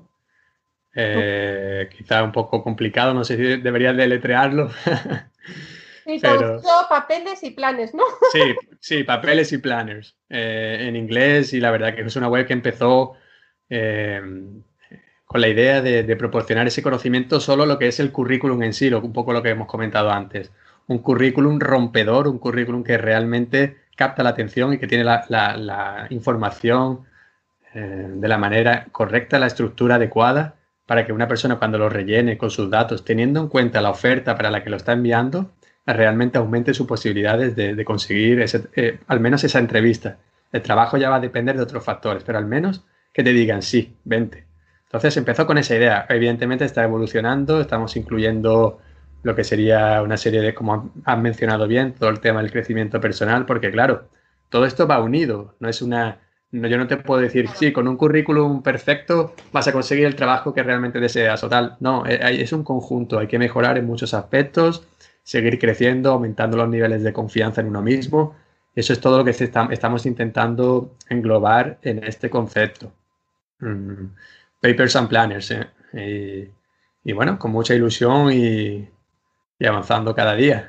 Eh, quizá un poco complicado, no sé si debería deletrearlo. Sí, pero... todo papeles y planes, ¿no? Sí, sí, papeles y planners eh, en inglés, y la verdad que es una web que empezó eh, con la idea de, de proporcionar ese conocimiento, solo lo que es el currículum en sí, lo, un poco lo que hemos comentado antes. Un currículum rompedor, un currículum que realmente capta la atención y que tiene la, la, la información eh, de la manera correcta, la estructura adecuada, para que una persona, cuando lo rellene con sus datos, teniendo en cuenta la oferta para la que lo está enviando, realmente aumente sus posibilidades de, de conseguir ese, eh, al menos esa entrevista. El trabajo ya va a depender de otros factores, pero al menos que te digan sí, vente. Entonces empezó con esa idea. Evidentemente está evolucionando, estamos incluyendo lo que sería una serie de, como has mencionado bien, todo el tema del crecimiento personal, porque claro, todo esto va unido, no es una... No, yo no te puedo decir, sí, con un currículum perfecto vas a conseguir el trabajo que realmente deseas o tal. No, es un conjunto, hay que mejorar en muchos aspectos, seguir creciendo, aumentando los niveles de confianza en uno mismo. Eso es todo lo que se está, estamos intentando englobar en este concepto. Mm, papers and planners. ¿eh? Y, y bueno, con mucha ilusión y, y avanzando cada día.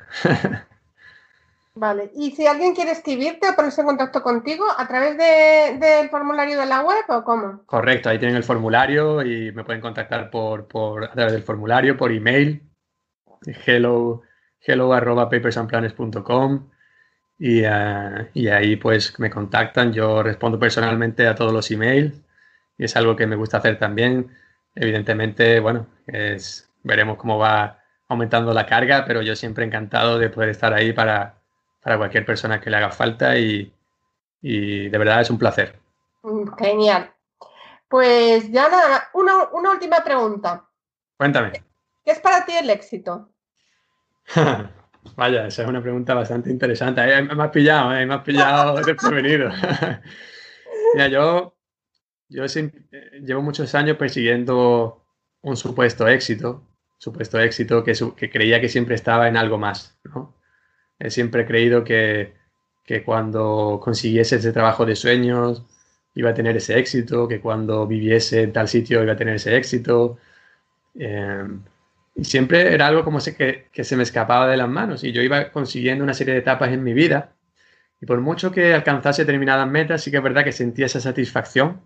Vale, y si alguien quiere escribirte o ponerse en contacto contigo, ¿a través de, del formulario de la web o cómo? Correcto, ahí tienen el formulario y me pueden contactar por, por, a través del formulario, por email, hello, hello arroba papersandplanners punto com, y, uh, y ahí pues me contactan. Yo respondo personalmente a todos los emails y es algo que me gusta hacer también. Evidentemente, bueno, es, veremos cómo va aumentando la carga, pero yo siempre encantado de poder estar ahí para para cualquier persona que le haga falta y, y de verdad es un placer. Genial. Pues ya nada, una, una última pregunta. Cuéntame. ¿Qué es para ti el éxito? Vaya, esa es una pregunta bastante interesante. Ahí me has pillado, ¿eh? me has pillado desprevenido. Mira, yo, yo siempre, llevo muchos años persiguiendo un supuesto éxito, supuesto éxito que, que creía que siempre estaba en algo más, ¿no? He siempre creído que, que cuando consiguiese ese trabajo de sueños iba a tener ese éxito, que cuando viviese en tal sitio iba a tener ese éxito. Eh, y siempre era algo como se, que, que se me escapaba de las manos y yo iba consiguiendo una serie de etapas en mi vida y por mucho que alcanzase determinadas metas, sí que es verdad que sentía esa satisfacción,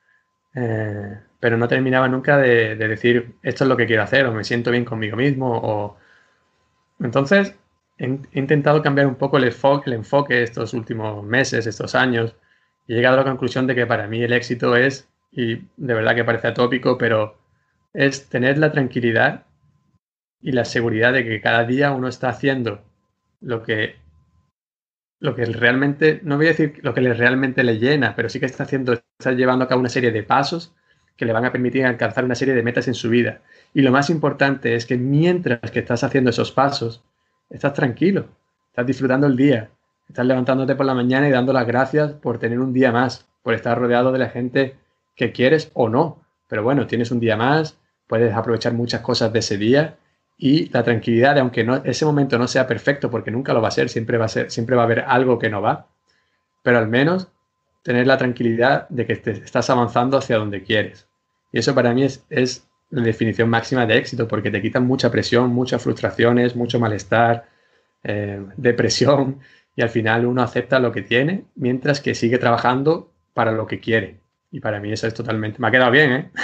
eh, pero no terminaba nunca de, de decir esto es lo que quiero hacer o me siento bien conmigo mismo. O... Entonces he, he intentado cambiar un poco el enfoque, el enfoque estos últimos meses, estos años, y he llegado a la conclusión de que para mí el éxito es, y de verdad que parece atópico, pero es tener la tranquilidad y la seguridad de que cada día uno está haciendo lo que, lo que realmente, no voy a decir lo que le realmente le llena, pero sí que está haciendo, está llevando a cabo una serie de pasos que le van a permitir alcanzar una serie de metas en su vida. Y lo más importante es que mientras que estás haciendo esos pasos, estás tranquilo, estás disfrutando el día, estás levantándote por la mañana y dando las gracias por tener un día más, por estar rodeado de la gente que quieres o no. Pero bueno, tienes un día más, puedes aprovechar muchas cosas de ese día y la tranquilidad de, aunque no, ese momento no sea perfecto, porque nunca lo va a ser, siempre va a ser, siempre va a haber algo que no va, pero al menos tener la tranquilidad de que te estás avanzando hacia donde quieres. Y eso para mí es, es la definición máxima de éxito, porque te quitan mucha presión, muchas frustraciones, mucho malestar, eh, depresión, y al final uno acepta lo que tiene mientras que sigue trabajando para lo que quiere. Y para mí eso es totalmente... Me ha quedado bien, ¿eh?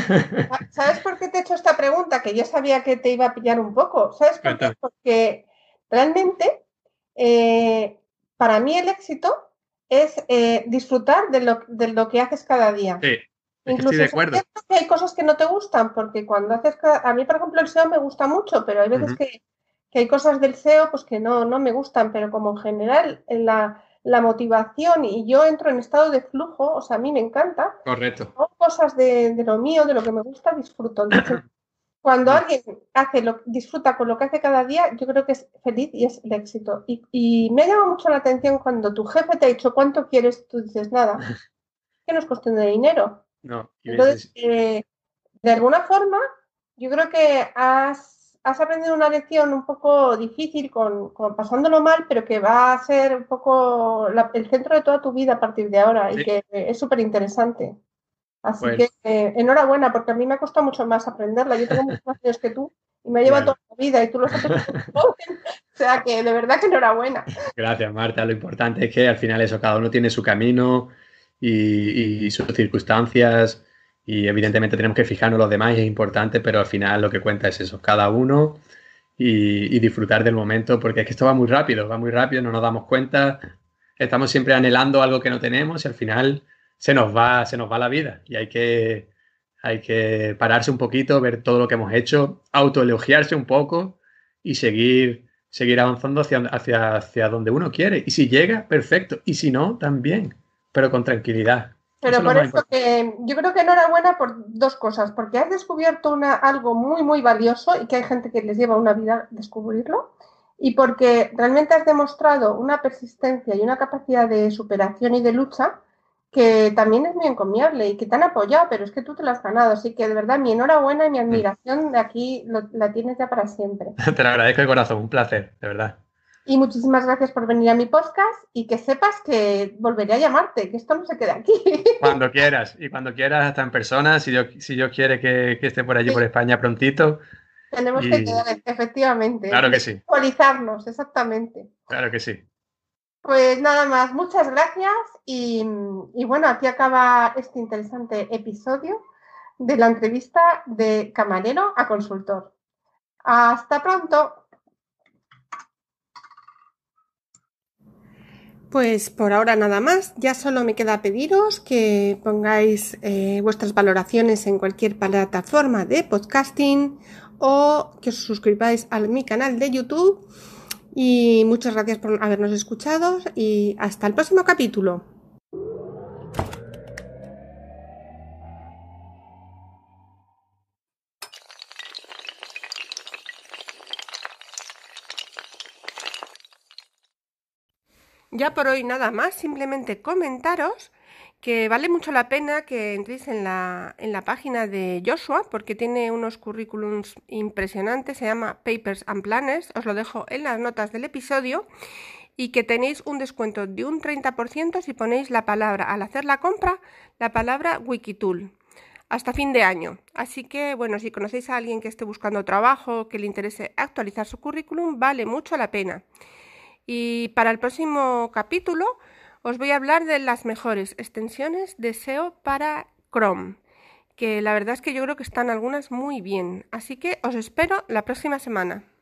¿Sabes por qué te he hecho esta pregunta? Que yo sabía que te iba a pillar un poco. ¿Sabes por qué? Porque realmente eh, para mí el éxito es eh, disfrutar de lo, de lo que haces cada día. Sí, es que Incluso estoy de acuerdo. que hay cosas que no te gustan, porque cuando haces... Cada... A mí, por ejemplo, el S E O me gusta mucho, pero hay veces uh-huh. que, que hay cosas del S E O pues, que no, no me gustan, pero como en general en la... la motivación y yo entro en estado de flujo, o sea, a mí me encanta. Correcto. ¿no? Cosas de, de lo mío, de lo que me gusta, disfruto. Entonces, cuando alguien hace lo, disfruta con lo que hace cada día, yo creo que es feliz y es el éxito. Y, y me ha llamado mucho la atención cuando tu jefe te ha dicho cuánto quieres, tú dices nada, que no es cuestión de dinero. No. Entonces, eh, de alguna forma, yo creo que has, has aprendido una lección un poco difícil, con, con pasándolo mal, pero que va a ser un poco la, el centro de toda tu vida a partir de ahora sí. Y que es súper interesante. Así bueno. que eh, enhorabuena, porque a mí me ha costado mucho más aprenderla. Yo tengo muchos más años que tú y me ha llevado bueno. toda la vida y tú lo sabes. O sea que de verdad que enhorabuena. Gracias, Marta. Lo importante es que al final eso, cada uno tiene su camino y, y sus circunstancias. Y evidentemente tenemos que fijarnos en los demás y es importante, pero al final lo que cuenta es eso, cada uno y, y disfrutar del momento, porque es que esto va muy rápido, va muy rápido, no nos damos cuenta, estamos siempre anhelando algo que no tenemos y al final se nos va, se nos va la vida y hay que, hay que pararse un poquito, ver todo lo que hemos hecho, autoelogiarse un poco y seguir, seguir avanzando hacia, hacia, hacia donde uno quiere. Y si llega, perfecto, y si no, también, pero con tranquilidad. Pero por eso que yo creo que enhorabuena por dos cosas, porque has descubierto una, algo muy, muy valioso y que hay gente que les lleva una vida descubrirlo, y porque realmente has demostrado una persistencia y una capacidad de superación y de lucha que también es muy encomiable y que te han apoyado, pero es que tú te lo has ganado, así que de verdad mi enhorabuena y mi admiración de aquí lo, la tienes ya para siempre. Te lo agradezco de corazón, un placer, de verdad. Y muchísimas gracias por venir a mi podcast y que sepas que volveré a llamarte, que esto no se queda aquí. Cuando quieras, y cuando quieras, hasta en persona, si Dios, si Dios quiere que, que esté por allí, sí. por España prontito. Tenemos y... que quedar, efectivamente. Claro que sí. Actualizarnos, exactamente. Claro que sí. Pues nada más, muchas gracias y, y bueno, aquí acaba este interesante episodio de la entrevista de camarero a consultor. Hasta pronto. Pues por ahora nada más, ya solo me queda pediros que pongáis eh, vuestras valoraciones en cualquier plataforma de podcasting o que os suscribáis a mi canal de YouTube y muchas gracias por habernos escuchado y hasta el próximo capítulo. Ya por hoy nada más, simplemente comentaros que vale mucho la pena que entréis en la, en la página de Joshua porque tiene unos currículums impresionantes, se llama Papers and Planners, os lo dejo en las notas del episodio y que tenéis un descuento de un treinta por ciento si ponéis la palabra, al hacer la compra, la palabra Wikitool hasta fin de año. Así que, bueno, si conocéis a alguien que esté buscando trabajo, que le interese actualizar su currículum, vale mucho la pena. Y para el próximo capítulo os voy a hablar de las mejores extensiones de S E O para Chrome, que la verdad es que yo creo que están algunas muy bien. Así que os espero la próxima semana.